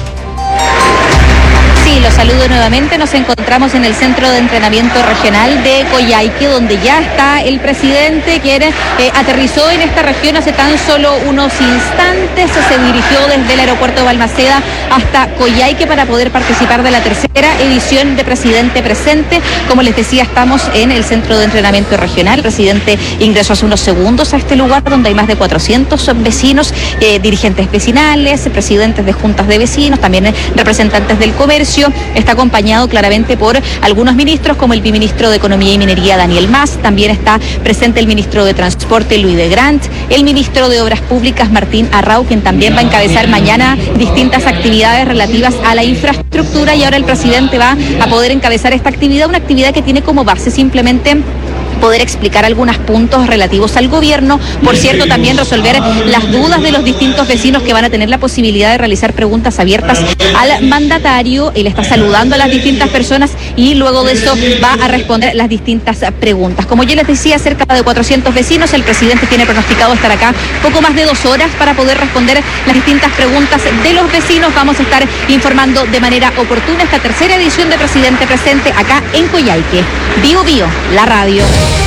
Sí, los saludo nuevamente. Nos encontramos en el Centro de Entrenamiento Regional de Coyhaique, donde ya está el presidente, quien eh, aterrizó en esta región hace tan solo unos instantes. Se dirigió desde el aeropuerto de Balmaceda hasta Coyhaique para poder participar de la tercera edición de Presidente Presente. Como les decía, estamos en el Centro de Entrenamiento Regional. El presidente ingresó hace unos segundos a este lugar donde hay más de cuatrocientos vecinos, eh, dirigentes vecinales, presidentes de juntas de vecinos, también eh, representantes del comercio. Está acompañado claramente por algunos ministros, como el biministro de Economía y Minería, Daniel Mas. También está presente el ministro de Transporte, Luis de Grant, el ministro de Obras Públicas, Martín Arrau, quien también va a encabezar mañana distintas actividades relativas a la infraestructura, y ahora el presidente va a poder encabezar esta actividad, una actividad que tiene como base simplemente poder explicar algunos puntos relativos al gobierno. Por cierto, también resolver las dudas de los distintos vecinos que van a tener la posibilidad de realizar preguntas abiertas al mandatario. Él está saludando a las distintas personas y luego de eso va a responder las distintas preguntas. Como yo les decía, cerca de cuatrocientos vecinos. El presidente tiene pronosticado estar acá poco más de dos horas para poder responder las distintas preguntas de los vecinos. Vamos a estar informando de manera oportuna esta tercera edición de Presidente Presente acá en Coyhaique. Bio Bio, la radio.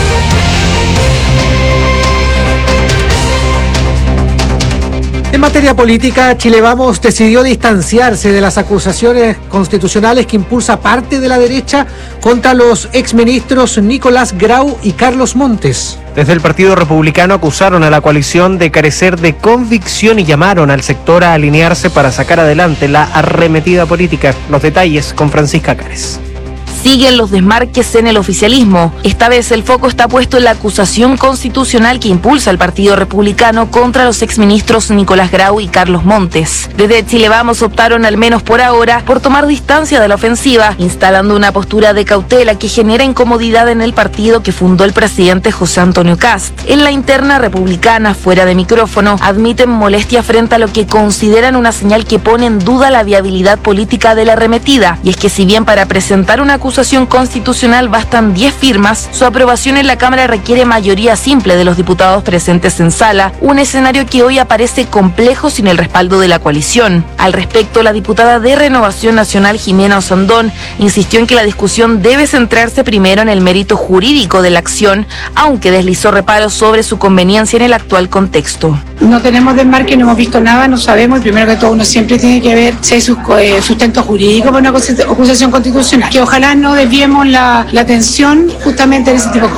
En materia política, Chile Vamos decidió distanciarse de las acusaciones constitucionales que impulsa parte de la derecha contra los exministros Nicolás Grau y Carlos Montes. Desde el Partido Republicano acusaron a la coalición de carecer de convicción y llamaron al sector a alinearse para sacar adelante la arremetida política. Los detalles con Francisca Cares. Siguen los desmarques en el oficialismo. Esta vez el foco está puesto en la acusación constitucional que impulsa el Partido Republicano contra los exministros Nicolás Grau y Carlos Montes. Desde Chile Vamos optaron, al menos por ahora, por tomar distancia de la ofensiva, instalando una postura de cautela que genera incomodidad en el partido que fundó el presidente José Antonio Kast. En la interna republicana, fuera de micrófono, admiten molestia frente a lo que consideran una señal que pone en duda la viabilidad política de la arremetida. Y es que si bien para presentar una acusación constitucional bastan diez firmas, su aprobación en la Cámara requiere mayoría simple de los diputados presentes en sala, un escenario que hoy aparece complejo sin el respaldo de la coalición. Al respecto, la diputada de Renovación Nacional, Jimena Osandón, insistió en que la discusión debe centrarse primero en el mérito jurídico de la acción, aunque deslizó reparos sobre su conveniencia en el actual contexto. No tenemos desmarque, no hemos visto nada, no sabemos, y primero que todo uno siempre tiene que ver si hay sustento jurídico para una acusación constitucional, que ojalá no desviemos la, la atención justamente en ese tipo de cosas.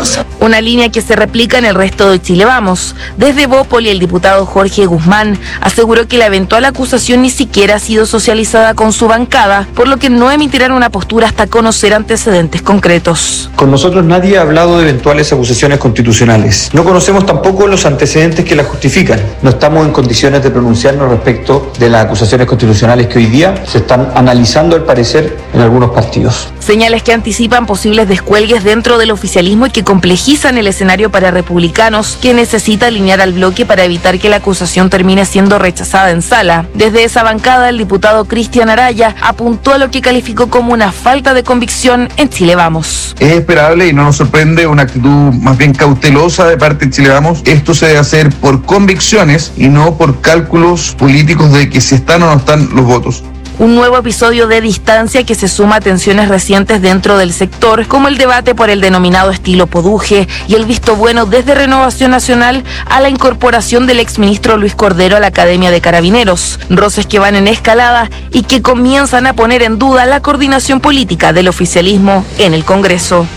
una línea que se replica en el resto de Chile Vamos. Desde Bópoli, el diputado Jorge Guzmán aseguró que la eventual acusación ni siquiera ha sido socializada con su bancada, por lo que no emitirán una postura hasta conocer antecedentes concretos. Con nosotros nadie ha hablado de eventuales acusaciones constitucionales. No conocemos tampoco los antecedentes que las justifican. No estamos en condiciones de pronunciarnos respecto de las acusaciones constitucionales que hoy día se están analizando, al parecer, en algunos partidos. Señales que anticipan posibles descuelgues dentro del oficialismo y que complejizan el escenario para republicanos, que necesita alinear al bloque para evitar que la acusación termine siendo rechazada en sala. Desde esa bancada, el diputado Cristian Araya apuntó a lo que calificó como una falta de convicción en Chile Vamos. Es esperable y no nos sorprende una actitud más bien cautelosa de parte de Chile Vamos. Esto se debe hacer por convicciones y no por cálculos políticos de que si están o no están los votos. Un nuevo episodio de distancia que se suma a tensiones recientes dentro del sector, como el debate por el denominado estilo Poduje y el visto bueno desde Renovación Nacional a la incorporación del exministro Luis Cordero a la Academia de Carabineros. Roces que van en escalada y que comienzan a poner en duda la coordinación política del oficialismo en el Congreso.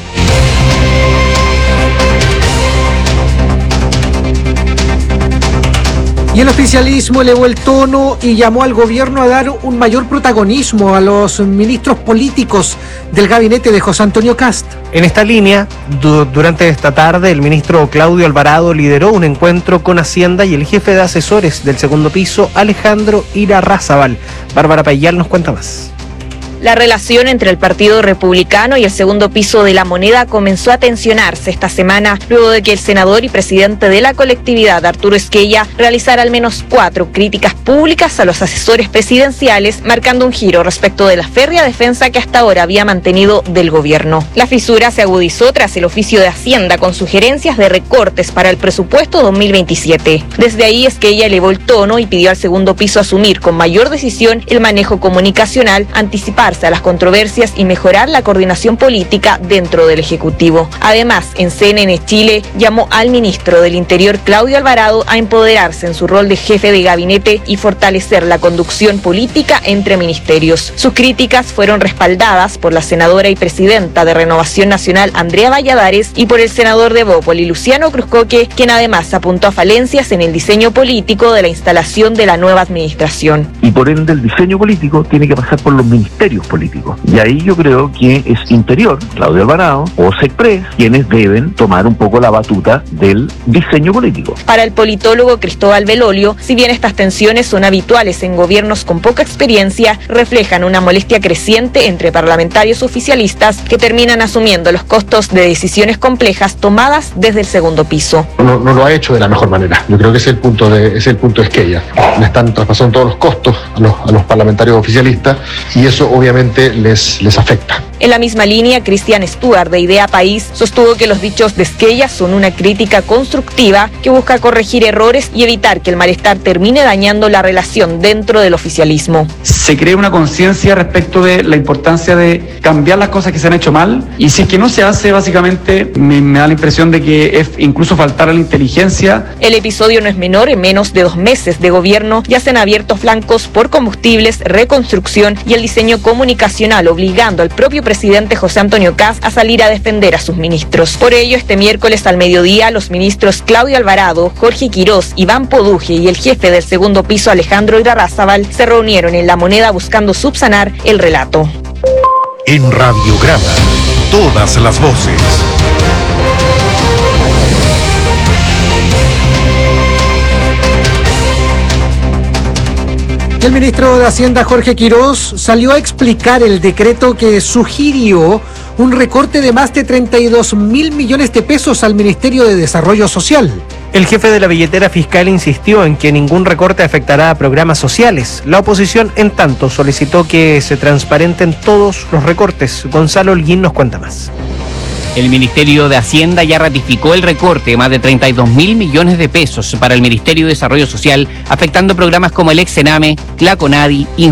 Y el oficialismo elevó el tono y llamó al gobierno a dar un mayor protagonismo a los ministros políticos del gabinete de José Antonio Kast. En esta línea, du- durante esta tarde, el ministro Claudio Alvarado lideró un encuentro con Hacienda y el jefe de asesores del segundo piso, Alejandro Irarrázaval. Bárbara Payal nos cuenta más. La relación entre el Partido Republicano y el segundo piso de la moneda comenzó a tensionarse esta semana luego de que el senador y presidente de la colectividad, Arturo Esquella, realizara al menos cuatro críticas públicas a los asesores presidenciales, marcando un giro respecto de la férrea defensa que hasta ahora había mantenido del gobierno. La fisura se agudizó tras el oficio de Hacienda con sugerencias de recortes para el presupuesto dos mil veintisiete. Desde ahí, Esquella elevó el tono y pidió al segundo piso asumir con mayor decisión el manejo comunicacional, anticipar a las controversias y mejorar la coordinación política dentro del Ejecutivo. Además, en C N N Chile llamó al ministro del Interior, Claudio Alvarado, a empoderarse en su rol de jefe de gabinete y fortalecer la conducción política entre ministerios. Sus críticas fueron respaldadas por la senadora y presidenta de Renovación Nacional, Andrea Valladares, y por el senador de Bópoli, Luciano Cruzcoque, quien además apuntó a falencias en el diseño político de la instalación de la nueva administración. Y por ende el diseño político tiene que pasar por los ministerios políticos. Y ahí yo creo que es Interior, Claudio Alvarado, o SECPRES, quienes deben tomar un poco la batuta del diseño político. Para el politólogo Cristóbal Belolio, si bien estas tensiones son habituales en gobiernos con poca experiencia, reflejan una molestia creciente entre parlamentarios oficialistas que terminan asumiendo los costos de decisiones complejas tomadas desde el segundo piso. No, no lo ha hecho de la mejor manera. Yo creo que ese es el punto de, es el punto de Esquella. Le están traspasando todos los costos a los, a los parlamentarios oficialistas y eso obviamente les, les afecta. En la misma línea, Cristian Stuart, de Idea País, sostuvo que los dichos de Esquella son una crítica constructiva que busca corregir errores y evitar que el malestar termine dañando la relación dentro del oficialismo. Se crea una conciencia respecto de la importancia de cambiar las cosas que se han hecho mal, y si es que no se hace, básicamente me, me da la impresión de que es incluso faltar a la inteligencia. El episodio no es menor. En menos de dos meses de gobierno ya se han abierto flancos por combustibles, reconstrucción y el diseño comunicacional, obligando al propio presidente José Antonio Kast a salir a defender a sus ministros. Por ello, este miércoles al mediodía, los ministros Claudio Alvarado, Jorge Quirós, Iván Poduje y el jefe del segundo piso, Alejandro Irarrázaval, se reunieron en La Moneda buscando subsanar el relato. En Radiograma, todas las voces. El ministro de Hacienda, Jorge Quirós, salió a explicar el decreto que sugirió un recorte de más de treinta y dos mil millones de pesos al Ministerio de Desarrollo Social. El jefe de la billetera fiscal insistió en que ningún recorte afectará a programas sociales. La oposición, en tanto, solicitó que se transparenten todos los recortes. Gonzalo Holguín nos cuenta más. El Ministerio de Hacienda ya ratificó el recorte de más de treinta y dos mil millones de pesos para el Ministerio de Desarrollo Social, afectando programas como el Exename, Claconadi, Injuv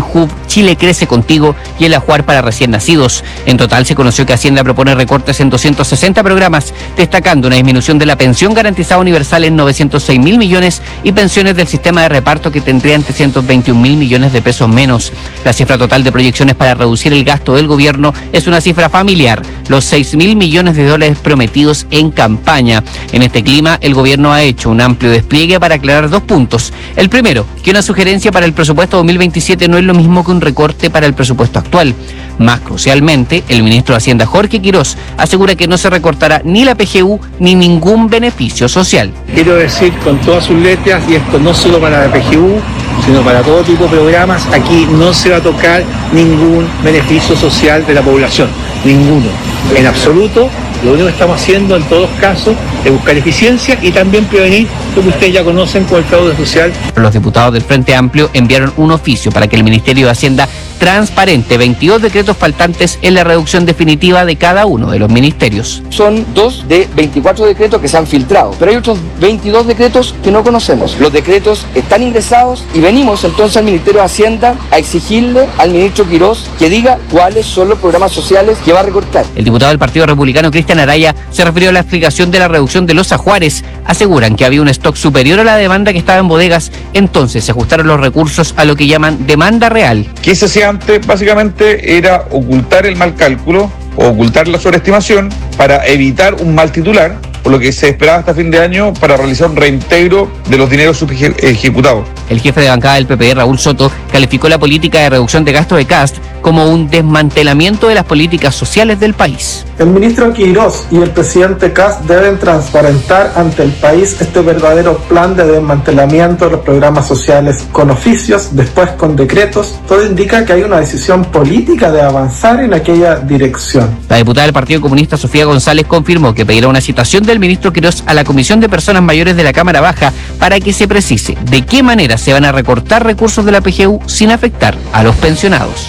Chile Crece Contigo y el Ajuar para recién nacidos. En total se conoció que Hacienda propone recortes en doscientos sesenta programas, destacando una disminución de la pensión garantizada universal en novecientos seis mil millones y pensiones del sistema de reparto que tendrían trescientos veintiún mil millones de pesos menos. La cifra total de proyecciones para reducir el gasto del gobierno es una cifra familiar, los seis mil millones de dólares prometidos en campaña. En este clima, el gobierno ha hecho un amplio despliegue para aclarar dos puntos. El primero, que una sugerencia para el presupuesto dos mil veintisiete no es lo mismo que un recorte para el presupuesto actual. Más crucialmente, el ministro de Hacienda, Jorge Quirós, asegura que no se recortará ni la P G U ni ningún beneficio social. Quiero decir con todas sus letras, y esto no solo para la P G U, sino para todo tipo de programas, aquí no se va a tocar ningún beneficio social de la población, ninguno, en absoluto. Lo único que estamos haciendo en todos casos es buscar eficiencia y también prevenir lo que ustedes ya conocen con el fraude social. Los diputados del Frente Amplio enviaron un oficio para que el Ministerio de Hacienda transparente veintidós decretos faltantes en la reducción definitiva de cada uno de los ministerios. Son dos de veinticuatro decretos que se han filtrado, pero hay otros veintidós decretos que no conocemos. Los decretos están ingresados y venimos entonces al Ministerio de Hacienda a exigirle al ministro Quirós que diga cuáles son los programas sociales que va a recortar. El diputado del Partido Republicano, Cristian Araya, se refirió a la explicación de la reducción de los ajuares. Aseguran que había un stock superior a la demanda que estaba en bodegas, entonces se ajustaron los recursos a lo que llaman demanda real. ¿Qué se hacía antes? Básicamente era ocultar el mal cálculo o ocultar la sobreestimación para evitar un mal titular, por lo que se esperaba hasta fin de año para realizar un reintegro de los dineros subejecutados. El jefe de bancada del P P, Raúl Soto, calificó la política de reducción de gasto de Kast como un desmantelamiento de las políticas sociales del país. El ministro Quirós y el presidente Kast deben transparentar ante el país este verdadero plan de desmantelamiento de los programas sociales con oficios, después con decretos. Todo indica que hay una decisión política de avanzar en aquella dirección. La diputada del Partido Comunista, Sofía González, confirmó que pedirá una citación del ministro Quirós a la Comisión de Personas Mayores de la Cámara Baja para que se precise de qué manera se van a recortar recursos de la P G U sin afectar a los pensionados.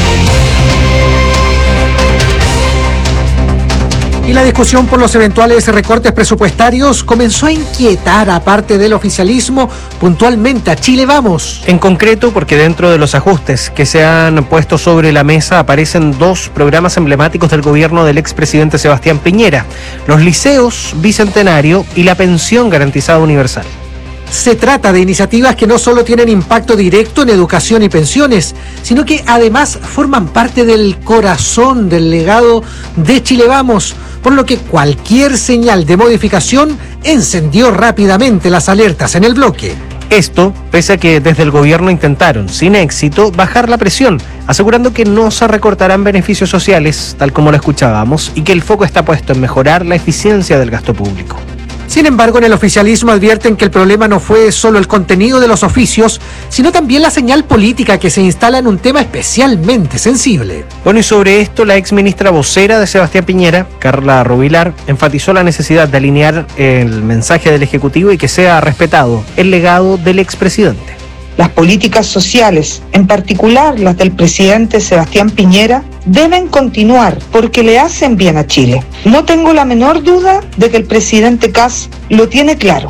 Y la discusión por los eventuales recortes presupuestarios comenzó a inquietar a parte del oficialismo, puntualmente a Chile Vamos. En concreto, porque dentro de los ajustes que se han puesto sobre la mesa aparecen dos programas emblemáticos del gobierno del expresidente Sebastián Piñera: los liceos Bicentenario y la pensión garantizada universal. Se trata de iniciativas que no solo tienen impacto directo en educación y pensiones, sino que además forman parte del corazón del legado de Chile Vamos, por lo que cualquier señal de modificación encendió rápidamente las alertas en el bloque. Esto, pese a que desde el gobierno intentaron, sin éxito, bajar la presión, asegurando que no se recortarán beneficios sociales, tal como lo escuchábamos, y que el foco está puesto en mejorar la eficiencia del gasto público. Sin embargo, en el oficialismo advierten que el problema no fue solo el contenido de los oficios, sino también la señal política que se instala en un tema especialmente sensible. Bueno, y sobre esto, la exministra vocera de Sebastián Piñera, Carla Rubilar, enfatizó la necesidad de alinear el mensaje del Ejecutivo y que sea respetado el legado del expresidente. Las políticas sociales, en particular las del presidente Sebastián Piñera, deben continuar porque le hacen bien a Chile. No tengo la menor duda de que el presidente Kast lo tiene claro.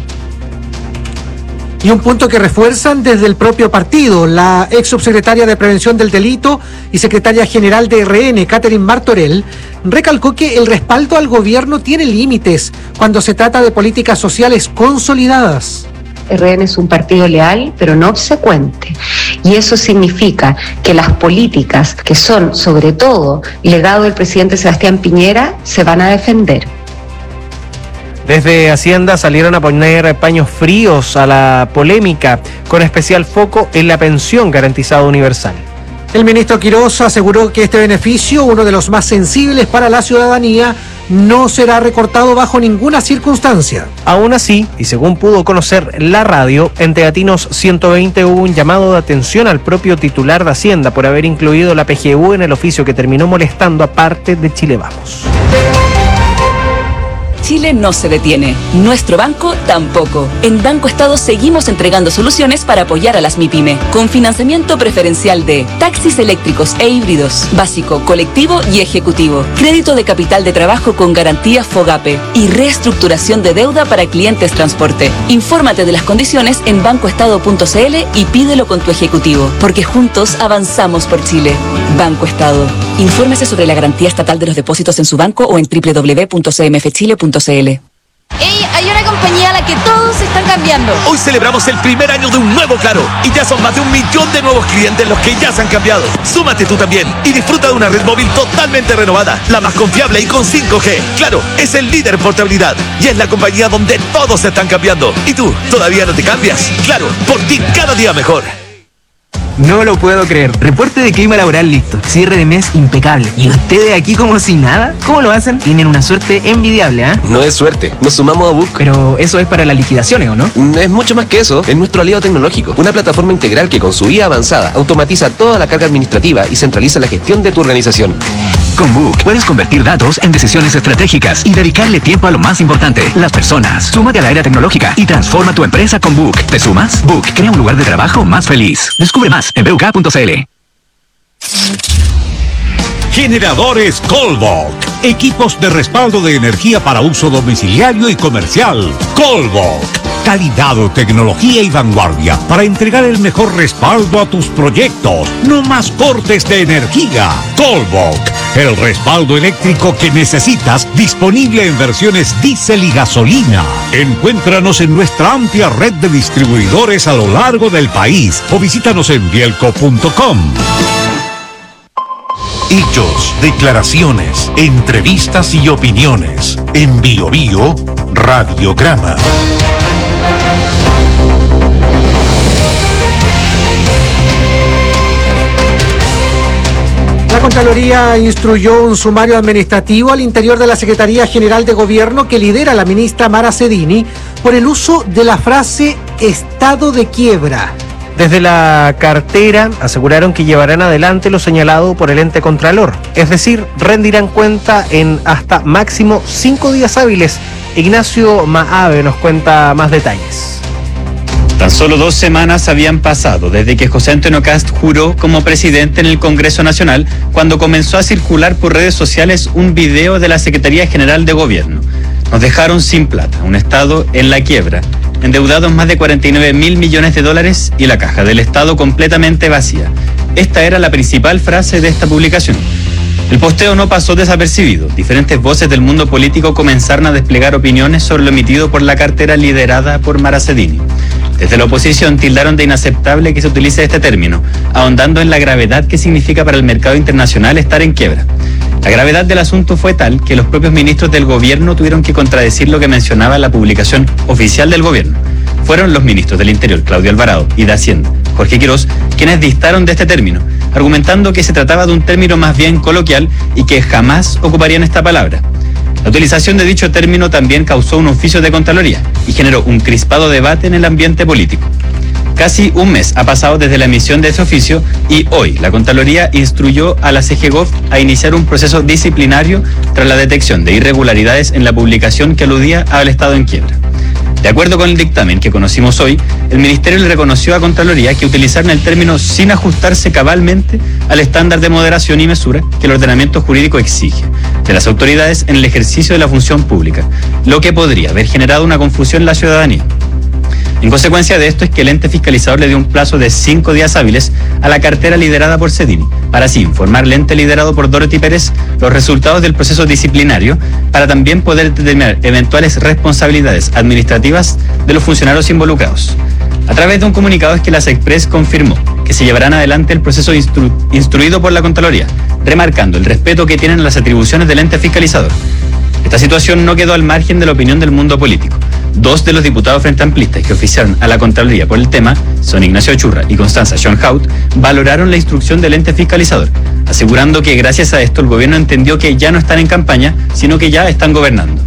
Y un punto que refuerzan desde el propio partido, la ex subsecretaria de Prevención del Delito y secretaria general de R N, Catherine Martorell, recalcó que el respaldo al gobierno tiene límites cuando se trata de políticas sociales consolidadas. R N es un partido leal, pero no obsecuente. Y eso significa que las políticas que son, sobre todo, legado del presidente Sebastián Piñera, se van a defender. Desde Hacienda salieron a poner paños fríos a la polémica, con especial foco en la pensión garantizada universal. El ministro Quirós aseguró que este beneficio, uno de los más sensibles para la ciudadanía, no será recortado bajo ninguna circunstancia. Aún así, y según pudo conocer la radio, en Teatinos ciento veinte hubo un llamado de atención al propio titular de Hacienda por haber incluido la P G U en el oficio que terminó molestando a parte de Chile Vamos. Chile no se detiene. Nuestro banco tampoco. En Banco Estado seguimos entregando soluciones para apoyar a las MIPYME, con financiamiento preferencial de taxis eléctricos e híbridos, básico, colectivo y ejecutivo, crédito de capital de trabajo con garantía FOGAPE y reestructuración de deuda para clientes transporte. Infórmate de las condiciones en bancoestado punto c l y pídelo con tu ejecutivo, porque juntos avanzamos por Chile. Banco Estado. Infórmese sobre la garantía estatal de los depósitos en su banco o en doble u doble u doble u punto c m f chile punto c l. ¡Ey! Hay una compañía a la que todos están cambiando. Hoy celebramos el primer año de un nuevo Claro y ya son más de un millón de nuevos clientes los que ya se han cambiado. Súmate tú también y disfruta de una red móvil totalmente renovada, la más confiable y con cinco G. Claro, es el líder en portabilidad y es la compañía donde todos se están cambiando. ¿Y tú, todavía no te cambias? Claro, por ti cada día mejor. No lo puedo creer. Reporte de clima laboral listo. Cierre de mes impecable. ¿Y ustedes aquí como si nada? ¿Cómo lo hacen? Tienen una suerte envidiable, ¿ah? ¿eh? No es suerte. Nos sumamos a Book. Pero eso es para las liquidaciones, ¿o no? Es mucho más que eso. Es nuestro aliado tecnológico. Una plataforma integral que con su I A avanzada automatiza toda la carga administrativa y centraliza la gestión de tu organización. Con Book puedes convertir datos en decisiones estratégicas y dedicarle tiempo a lo más importante, las personas. Súmate a la era tecnológica y transforma tu empresa con Book. ¿Te sumas? Book crea un lugar de trabajo más feliz. Descubre más en b u k punto c l. Generadores Colbok. Equipos de respaldo de energía para uso domiciliario y comercial. Colbok. Calidad, tecnología y vanguardia para entregar el mejor respaldo a tus proyectos. No más cortes de energía. Colbok. El respaldo eléctrico que necesitas, disponible en versiones diésel y gasolina. Encuéntranos en nuestra amplia red de distribuidores a lo largo del país o visítanos en bielco punto com. Hechos, declaraciones, entrevistas y opiniones. En Bio Bio, Radiograma. La Contraloría instruyó un sumario administrativo al interior de la Secretaría General de Gobierno que lidera la ministra Mara Cedini por el uso de la frase estado de quiebra. Desde la cartera aseguraron que llevarán adelante lo señalado por el ente Contralor, es decir, rendirán cuenta en hasta máximo cinco días hábiles. Ignacio Maave nos cuenta más detalles. Tan solo dos semanas habían pasado desde que José Antonio Kast juró como presidente en el Congreso Nacional, cuando comenzó a circular por redes sociales un video de la Secretaría General de Gobierno. Nos dejaron sin plata, un Estado en la quiebra, endeudados más de cuarenta y nueve mil millones de dólares y la caja del Estado completamente vacía. Esta era la principal frase de esta publicación. El posteo no pasó desapercibido. Diferentes voces del mundo político comenzaron a desplegar opiniones sobre lo emitido por la cartera liderada por Mara Cedini. Desde la oposición tildaron de inaceptable que se utilice este término, ahondando en la gravedad que significa para el mercado internacional estar en quiebra. La gravedad del asunto fue tal que los propios ministros del gobierno tuvieron que contradecir lo que mencionaba la publicación oficial del gobierno. Fueron los ministros del Interior, Claudio Alvarado, y de Hacienda, Jorge Quirós, quienes distaron de este término, argumentando que se trataba de un término más bien coloquial y que jamás ocuparían esta palabra. La utilización de dicho término también causó un oficio de Contraloría y generó un crispado debate en el ambiente político. Casi un mes ha pasado desde la emisión de ese oficio y hoy la Contraloría instruyó a la C G Gov a iniciar un proceso disciplinario tras la detección de irregularidades en la publicación que aludía al Estado en quiebra. De acuerdo con el dictamen que conocimos hoy, el Ministerio le reconoció a Contraloría que utilizaron el término sin ajustarse cabalmente al estándar de moderación y mesura que el ordenamiento jurídico exige de las autoridades en el ejercicio de la función pública, lo que podría haber generado una confusión en la ciudadanía. En consecuencia de esto es que el ente fiscalizador le dio un plazo de cinco días hábiles a la cartera liderada por Cedini, para así informar al ente liderado por Dorothy Pérez los resultados del proceso disciplinario, para también poder determinar eventuales responsabilidades administrativas de los funcionarios involucrados. A través de un comunicado es que la SECPRES confirmó que se llevarán adelante el proceso instru- instruido por la Contraloría, remarcando el respeto que tienen las atribuciones del ente fiscalizador. Esta situación no quedó al margen de la opinión del mundo político. Dos de los diputados frente amplistas que oficiaron a la Contraloría por el tema, son Ignacio Churra y Constanza Schoenhout, valoraron la instrucción del ente fiscalizador, asegurando que gracias a esto el gobierno entendió que ya no están en campaña, sino que ya están gobernando.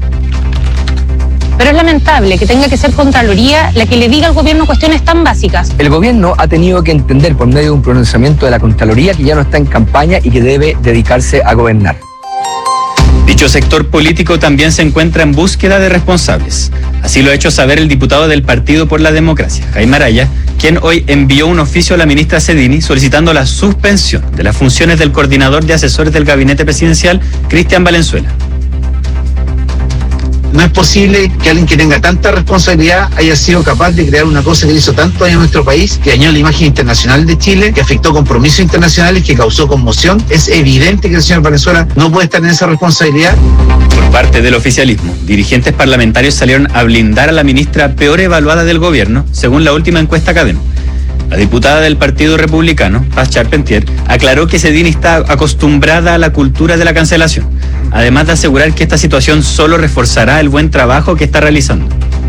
Pero es lamentable que tenga que ser Contraloría la que le diga al gobierno cuestiones tan básicas. El gobierno ha tenido que entender por medio de un pronunciamiento de la Contraloría que ya no está en campaña y que debe dedicarse a gobernar. Dicho sector político también se encuentra en búsqueda de responsables. Así lo ha hecho saber el diputado del Partido por la Democracia, Jaime Araya, quien hoy envió un oficio a la ministra Cedini solicitando la suspensión de las funciones del coordinador de asesores del gabinete presidencial, Cristian Valenzuela. No es posible que alguien que tenga tanta responsabilidad haya sido capaz de crear una cosa que hizo tanto daño a nuestro país, que dañó la imagen internacional de Chile, que afectó compromisos internacionales, que causó conmoción. Es evidente que el señor Valenzuela no puede estar en esa responsabilidad. Por parte del oficialismo, dirigentes parlamentarios salieron a blindar a la ministra peor evaluada del gobierno, según la última encuesta Cadem. La diputada del Partido Republicano, Paz Charpentier, aclaró que Cedini está acostumbrada a la cultura de la cancelación, además de asegurar que esta situación solo reforzará el buen trabajo que está realizando.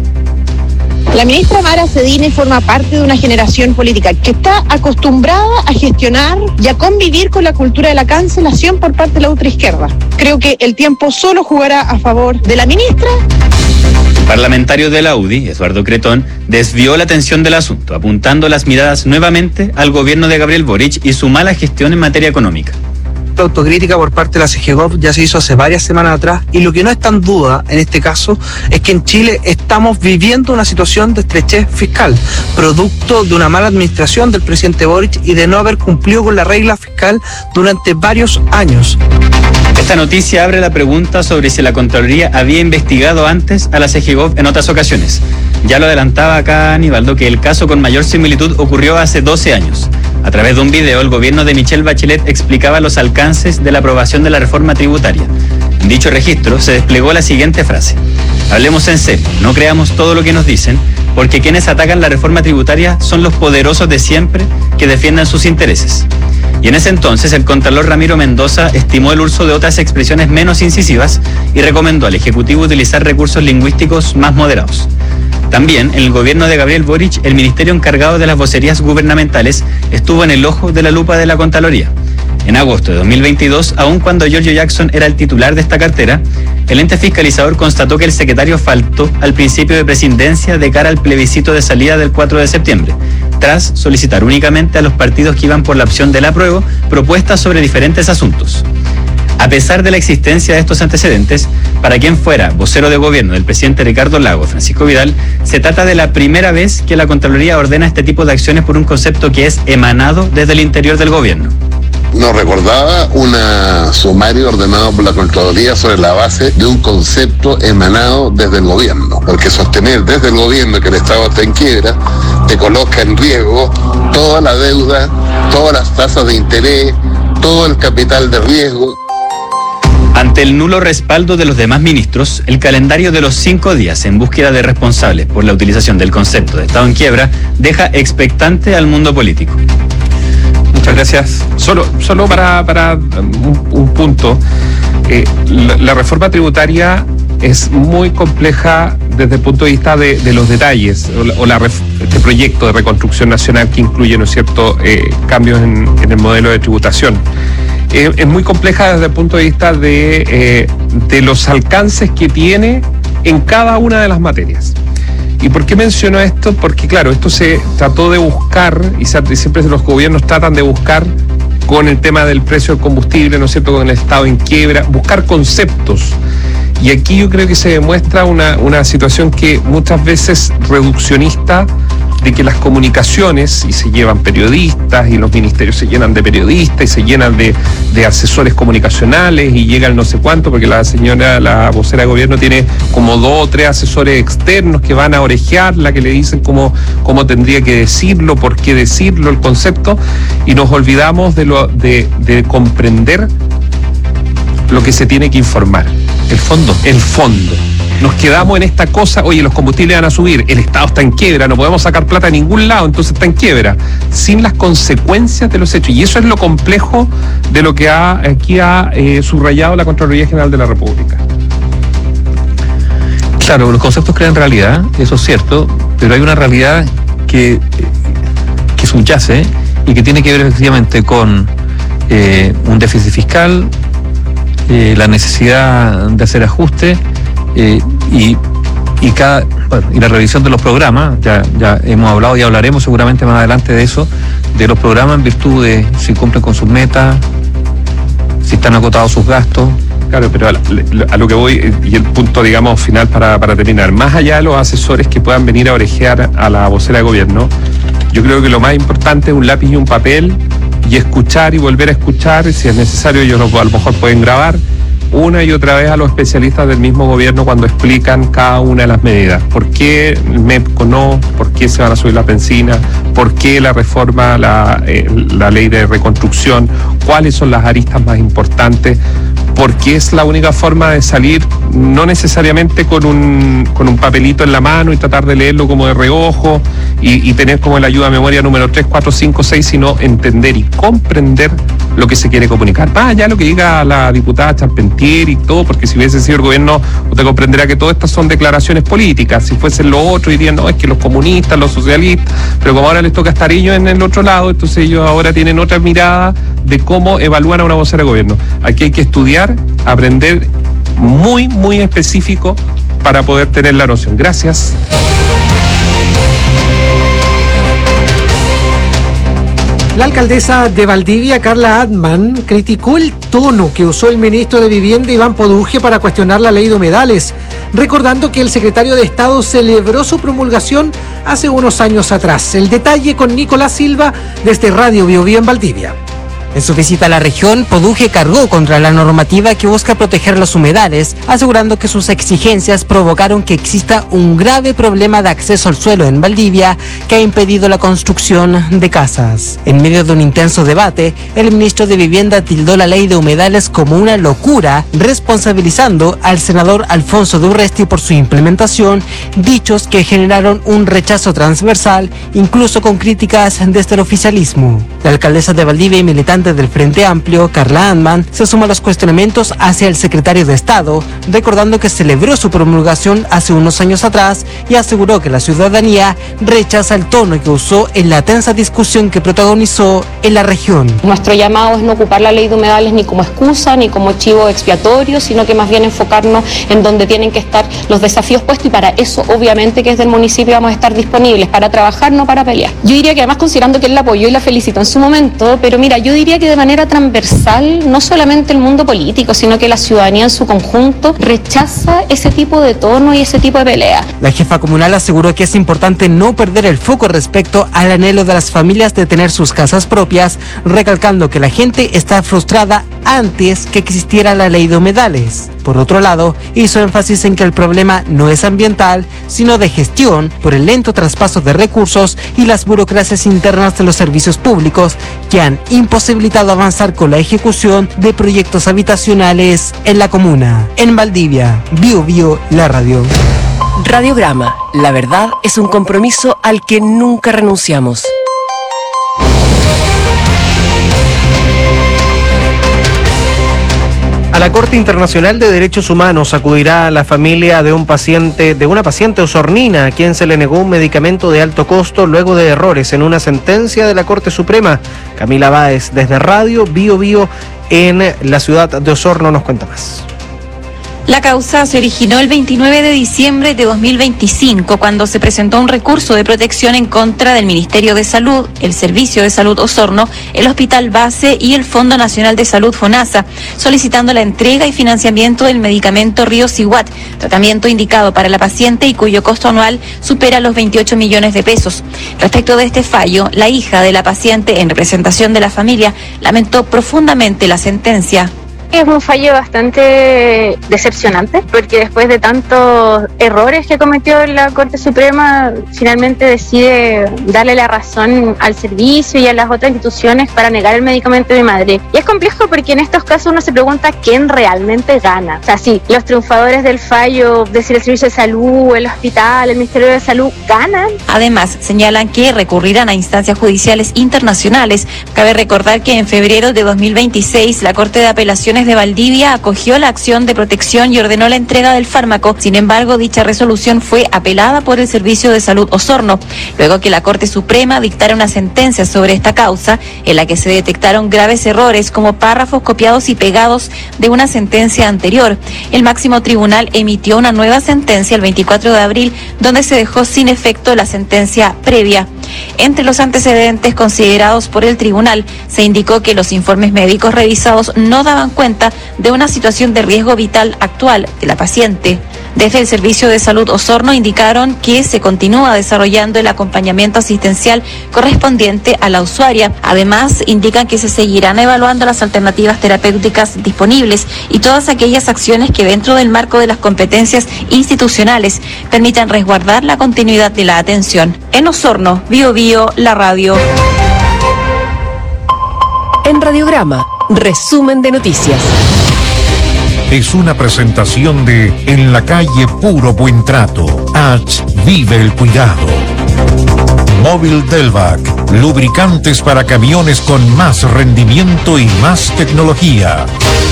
La ministra Mara Cedini forma parte de una generación política que está acostumbrada a gestionar y a convivir con la cultura de la cancelación por parte de la ultraizquierda. Creo que el tiempo solo jugará a favor de la ministra. El parlamentario de la U D I, Eduardo Cretón, desvió la atención del asunto, apuntando las miradas nuevamente al gobierno de Gabriel Boric y su mala gestión en materia económica. La autocrítica por parte de la C G Gov ya se hizo hace varias semanas atrás, y lo que no está en duda en este caso es que en Chile estamos viviendo una situación de estrechez fiscal, producto de una mala administración del presidente Boric y de no haber cumplido con la regla fiscal durante varios años. Esta noticia abre la pregunta sobre si la Contraloría había investigado antes a la C G Gov en otras ocasiones. Ya lo adelantaba acá Aníbaldo que el caso con mayor similitud ocurrió hace doce años. A través de un video, el gobierno de Michelle Bachelet explicaba los alcances de la aprobación de la reforma tributaria. En dicho registro se desplegó la siguiente frase: hablemos en serio, no creamos todo lo que nos dicen, porque quienes atacan la reforma tributaria son los poderosos de siempre que defiendan sus intereses. Y en ese entonces el contralor Ramiro Mendoza estimó el uso de otras expresiones menos incisivas y recomendó al Ejecutivo utilizar recursos lingüísticos más moderados. También, en el gobierno de Gabriel Boric, el ministerio encargado de las vocerías gubernamentales estuvo en el ojo de la lupa de la Contraloría. En agosto de dos mil veintidós, aun cuando Giorgio Jackson era el titular de esta cartera, el ente fiscalizador constató que el secretario faltó al principio de presidencia de cara al plebiscito de salida del cuatro de septiembre, tras solicitar únicamente a los partidos que iban por la opción del apruebo propuestas sobre diferentes asuntos. A pesar de la existencia de estos antecedentes, para quien fuera vocero de gobierno del presidente Ricardo Lagos, Francisco Vidal, se trata de la primera vez que la Contraloría ordena este tipo de acciones por un concepto que es emanado desde el interior del gobierno. Nos recordaba un sumario ordenado por la Contraloría sobre la base de un concepto emanado desde el gobierno, porque sostener desde el gobierno que el Estado está en quiebra te coloca en riesgo toda la deuda, todas las tasas de interés, todo el capital de riesgo. Ante el nulo respaldo de los demás ministros, el calendario de los cinco días en búsqueda de responsables por la utilización del concepto de Estado en quiebra deja expectante al mundo político. Muchas gracias. Solo, solo para, para un, un punto. Eh, la, la reforma tributaria es muy compleja desde el punto de vista de, de los detalles, o, la, o la ref, este proyecto de reconstrucción nacional que incluye, ¿no es cierto?, eh, cambios en, en el modelo de tributación. Eh, es muy compleja desde el punto de vista de, eh, de los alcances que tiene en cada una de las materias. ¿Y por qué menciono esto? Porque claro, esto se trató de buscar, y siempre los gobiernos tratan de buscar con el tema del precio del combustible, ¿no es cierto?, con el Estado en quiebra, buscar conceptos. Y aquí yo creo que se demuestra una, una situación que muchas veces reduccionista, de que las comunicaciones, y se llevan periodistas, y los ministerios se llenan de periodistas, y se llenan de, de asesores comunicacionales, y llega el no sé cuánto, porque la señora, la vocera de gobierno tiene como dos o tres asesores externos que van a orejearla, que le dicen cómo, cómo tendría que decirlo, por qué decirlo, el concepto, y nos olvidamos de, lo, de, de comprender lo que se tiene que informar. El fondo. El fondo. Nos quedamos en esta cosa, oye, los combustibles van a subir, el Estado está en quiebra, no podemos sacar plata de ningún lado, entonces está en quiebra, sin las consecuencias de los hechos. Y eso es lo complejo de lo que ha, aquí ha eh, subrayado la Contraloría General de la República. Claro, los conceptos crean realidad, eso es cierto, pero hay una realidad que, que subyace y que tiene que ver efectivamente con eh, un déficit fiscal, eh, la necesidad de hacer ajustes, Eh, y, y cada bueno, y la revisión de los programas, ya, ya hemos hablado y hablaremos seguramente más adelante de eso, de los programas en virtud de si cumplen con sus metas, si están acotados sus gastos, Claro, pero a, a lo que voy, y el punto, digamos, final para, para terminar, más allá de los asesores que puedan venir a orejear a la vocera de gobierno, yo creo que lo más importante es un lápiz y un papel y escuchar y volver a escuchar, y si es necesario ellos a lo mejor pueden grabar una y otra vez a los especialistas del mismo gobierno cuando explican cada una de las medidas. ¿Por qué el MEPCO no? ¿Por qué se van a subir la benzina? ¿Por qué la reforma, la, eh, la ley de reconstrucción? ¿Cuáles son las aristas más importantes? Porque es la única forma de salir, no necesariamente con un, con un papelito en la mano y tratar de leerlo como de reojo y, y tener como la ayuda a memoria número tres, cuatro, cinco, seis, sino entender y comprender lo que se quiere comunicar. Más allá de lo que diga la diputada Charpentier y todo, porque si hubiese sido el gobierno, usted comprenderá que todas estas son declaraciones políticas. Si fuesen los otros, dirían, no, es que los comunistas, los socialistas, pero como ahora les toca estar ellos en el otro lado, entonces ellos ahora tienen otra mirada de cómo evalúan a una vocera de gobierno. Aquí hay que estudiar, aprender muy, muy específico para poder tener la noción. Gracias. La alcaldesa de Valdivia, Carla Adman, criticó el tono que usó el ministro de Vivienda, Iván Poduje, para cuestionar la ley de humedales, recordando que el secretario de Estado celebró su promulgación hace unos años atrás. El detalle con Nicolás Silva desde Radio Bio Bio en Valdivia. En su visita a la región, Poduje cargó contra la normativa que busca proteger los humedales, asegurando que sus exigencias provocaron que exista un grave problema de acceso al suelo en Valdivia que ha impedido la construcción de casas. En medio de un intenso debate, el ministro de Vivienda tildó la ley de humedales como una locura, responsabilizando al senador Alfonso de Urresti por su implementación, dichos que generaron un rechazo transversal, incluso con críticas desde el oficialismo. La alcaldesa de Valdivia y militante del Frente Amplio, Carla Adman, se suma a los cuestionamientos hacia el secretario de Estado, recordando que celebró su promulgación hace unos años atrás y aseguró que la ciudadanía rechaza el tono que usó en la tensa discusión que protagonizó en la región. Nuestro llamado es no ocupar la ley de humedales ni como excusa ni como chivo expiatorio, sino que más bien enfocarnos en donde tienen que estar los desafíos puestos, y para eso obviamente que desde el municipio vamos a estar disponibles para trabajar, no para pelear. Yo diría que además, considerando que él la apoyó y la felicitó en su momento, pero mira, yo diría que de manera transversal, no solamente el mundo político, sino que la ciudadanía en su conjunto rechaza ese tipo de tono y ese tipo de pelea. La jefa comunal aseguró que es importante no perder el foco respecto al anhelo de las familias de tener sus casas propias, recalcando que la gente está frustrada antes que existiera la ley de humedales. Por otro lado, hizo énfasis en que el problema no es ambiental, sino de gestión por el lento traspaso de recursos y las burocracias internas de los servicios públicos que han imposibilitado avanzar con la ejecución de proyectos habitacionales en la comuna. En Valdivia, Bio Bio, la radio. Radiograma, la verdad es un compromiso al que nunca renunciamos. A la Corte Internacional de Derechos Humanos acudirá la familia de un paciente, de una paciente osornina a quien se le negó un medicamento de alto costo luego de errores en una sentencia de la Corte Suprema. Camila Báez, desde Radio Bio Bio en la ciudad de Osorno, nos cuenta más. La causa se originó el veintinueve de diciembre de dos mil veinticinco, cuando se presentó un recurso de protección en contra del Ministerio de Salud, el Servicio de Salud Osorno, el Hospital Base y el Fondo Nacional de Salud FONASA, solicitando la entrega y financiamiento del medicamento Riociguat, tratamiento indicado para la paciente y cuyo costo anual supera los veintiocho millones de pesos. Respecto de este fallo, la hija de la paciente, en representación de la familia, lamentó profundamente la sentencia. Es un fallo bastante decepcionante, porque después de tantos errores que cometió la Corte Suprema, finalmente decide darle la razón al servicio y a las otras instituciones para negar el medicamento de mi madre. Y es complejo porque en estos casos uno se pregunta quién realmente gana. O sea, sí, los triunfadores del fallo, es decir, el Servicio de Salud, el hospital, el Ministerio de Salud, ganan. Además, señalan que recurrirán a instancias judiciales internacionales. Cabe recordar que en febrero de dos mil veintiséis, la Corte de Apelaciones de Valdivia acogió la acción de protección y ordenó la entrega del fármaco. Sin embargo, dicha resolución fue apelada por el Servicio de Salud Osorno, luego que la Corte Suprema dictara una sentencia sobre esta causa, en la que se detectaron graves errores como párrafos copiados y pegados de una sentencia anterior. El máximo tribunal emitió una nueva sentencia el veinticuatro de abril, donde se dejó sin efecto la sentencia previa. Entre los antecedentes considerados por el tribunal, se indicó que los informes médicos revisados no daban cuenta cuenta de una situación de riesgo vital actual de la paciente. Desde el Servicio de Salud Osorno indicaron que se continúa desarrollando el acompañamiento asistencial correspondiente a la usuaria. Además, indican que se seguirán evaluando las alternativas terapéuticas disponibles y todas aquellas acciones que dentro del marco de las competencias institucionales permitan resguardar la continuidad de la atención. En Osorno, Bio Bio, la radio. En Radiograma, resumen de noticias. Es una presentación de En la calle Puro Buen Trato. H. Vive el cuidado. Móvil Delvac. Lubricantes para camiones con más rendimiento y más tecnología.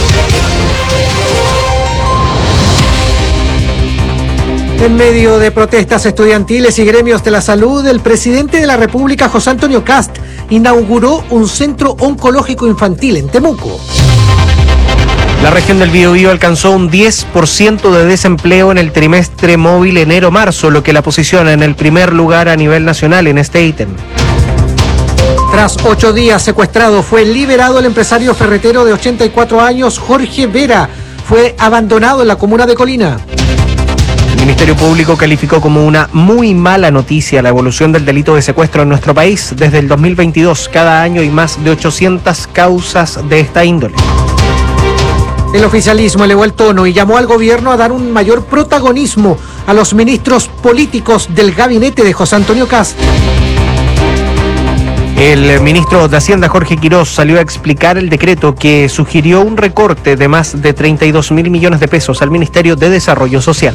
En medio de protestas estudiantiles y gremios de la salud, el presidente de la República, José Antonio Kast, inauguró un centro oncológico infantil en Temuco. La región del Biobío alcanzó un diez por ciento de desempleo en el trimestre móvil enero-marzo, lo que la posiciona en el primer lugar a nivel nacional en este ítem. Tras ocho días secuestrado, fue liberado el empresario ferretero de ochenta y cuatro años, Jorge Vera. Fue abandonado en la comuna de Colina. El Ministerio Público calificó como una muy mala noticia la evolución del delito de secuestro en nuestro país. Desde el dos mil veintidós, cada año hay más de ochocientas causas de esta índole. El oficialismo elevó el tono y llamó al gobierno a dar un mayor protagonismo a los ministros políticos del gabinete de José Antonio Kast. El ministro de Hacienda, Jorge Quirós, salió a explicar el decreto que sugirió un recorte de más de treinta y dos mil millones de pesos al Ministerio de Desarrollo Social.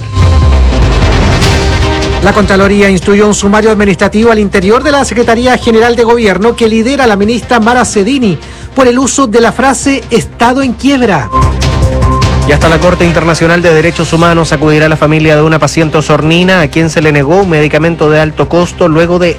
La Contraloría instruyó un sumario administrativo al interior de la Secretaría General de Gobierno que lidera la ministra Mara Cedini por el uso de la frase Estado en quiebra. Y hasta la Corte Internacional de Derechos Humanos acudirá la familia de una paciente osornina a quien se le negó un medicamento de alto costo luego de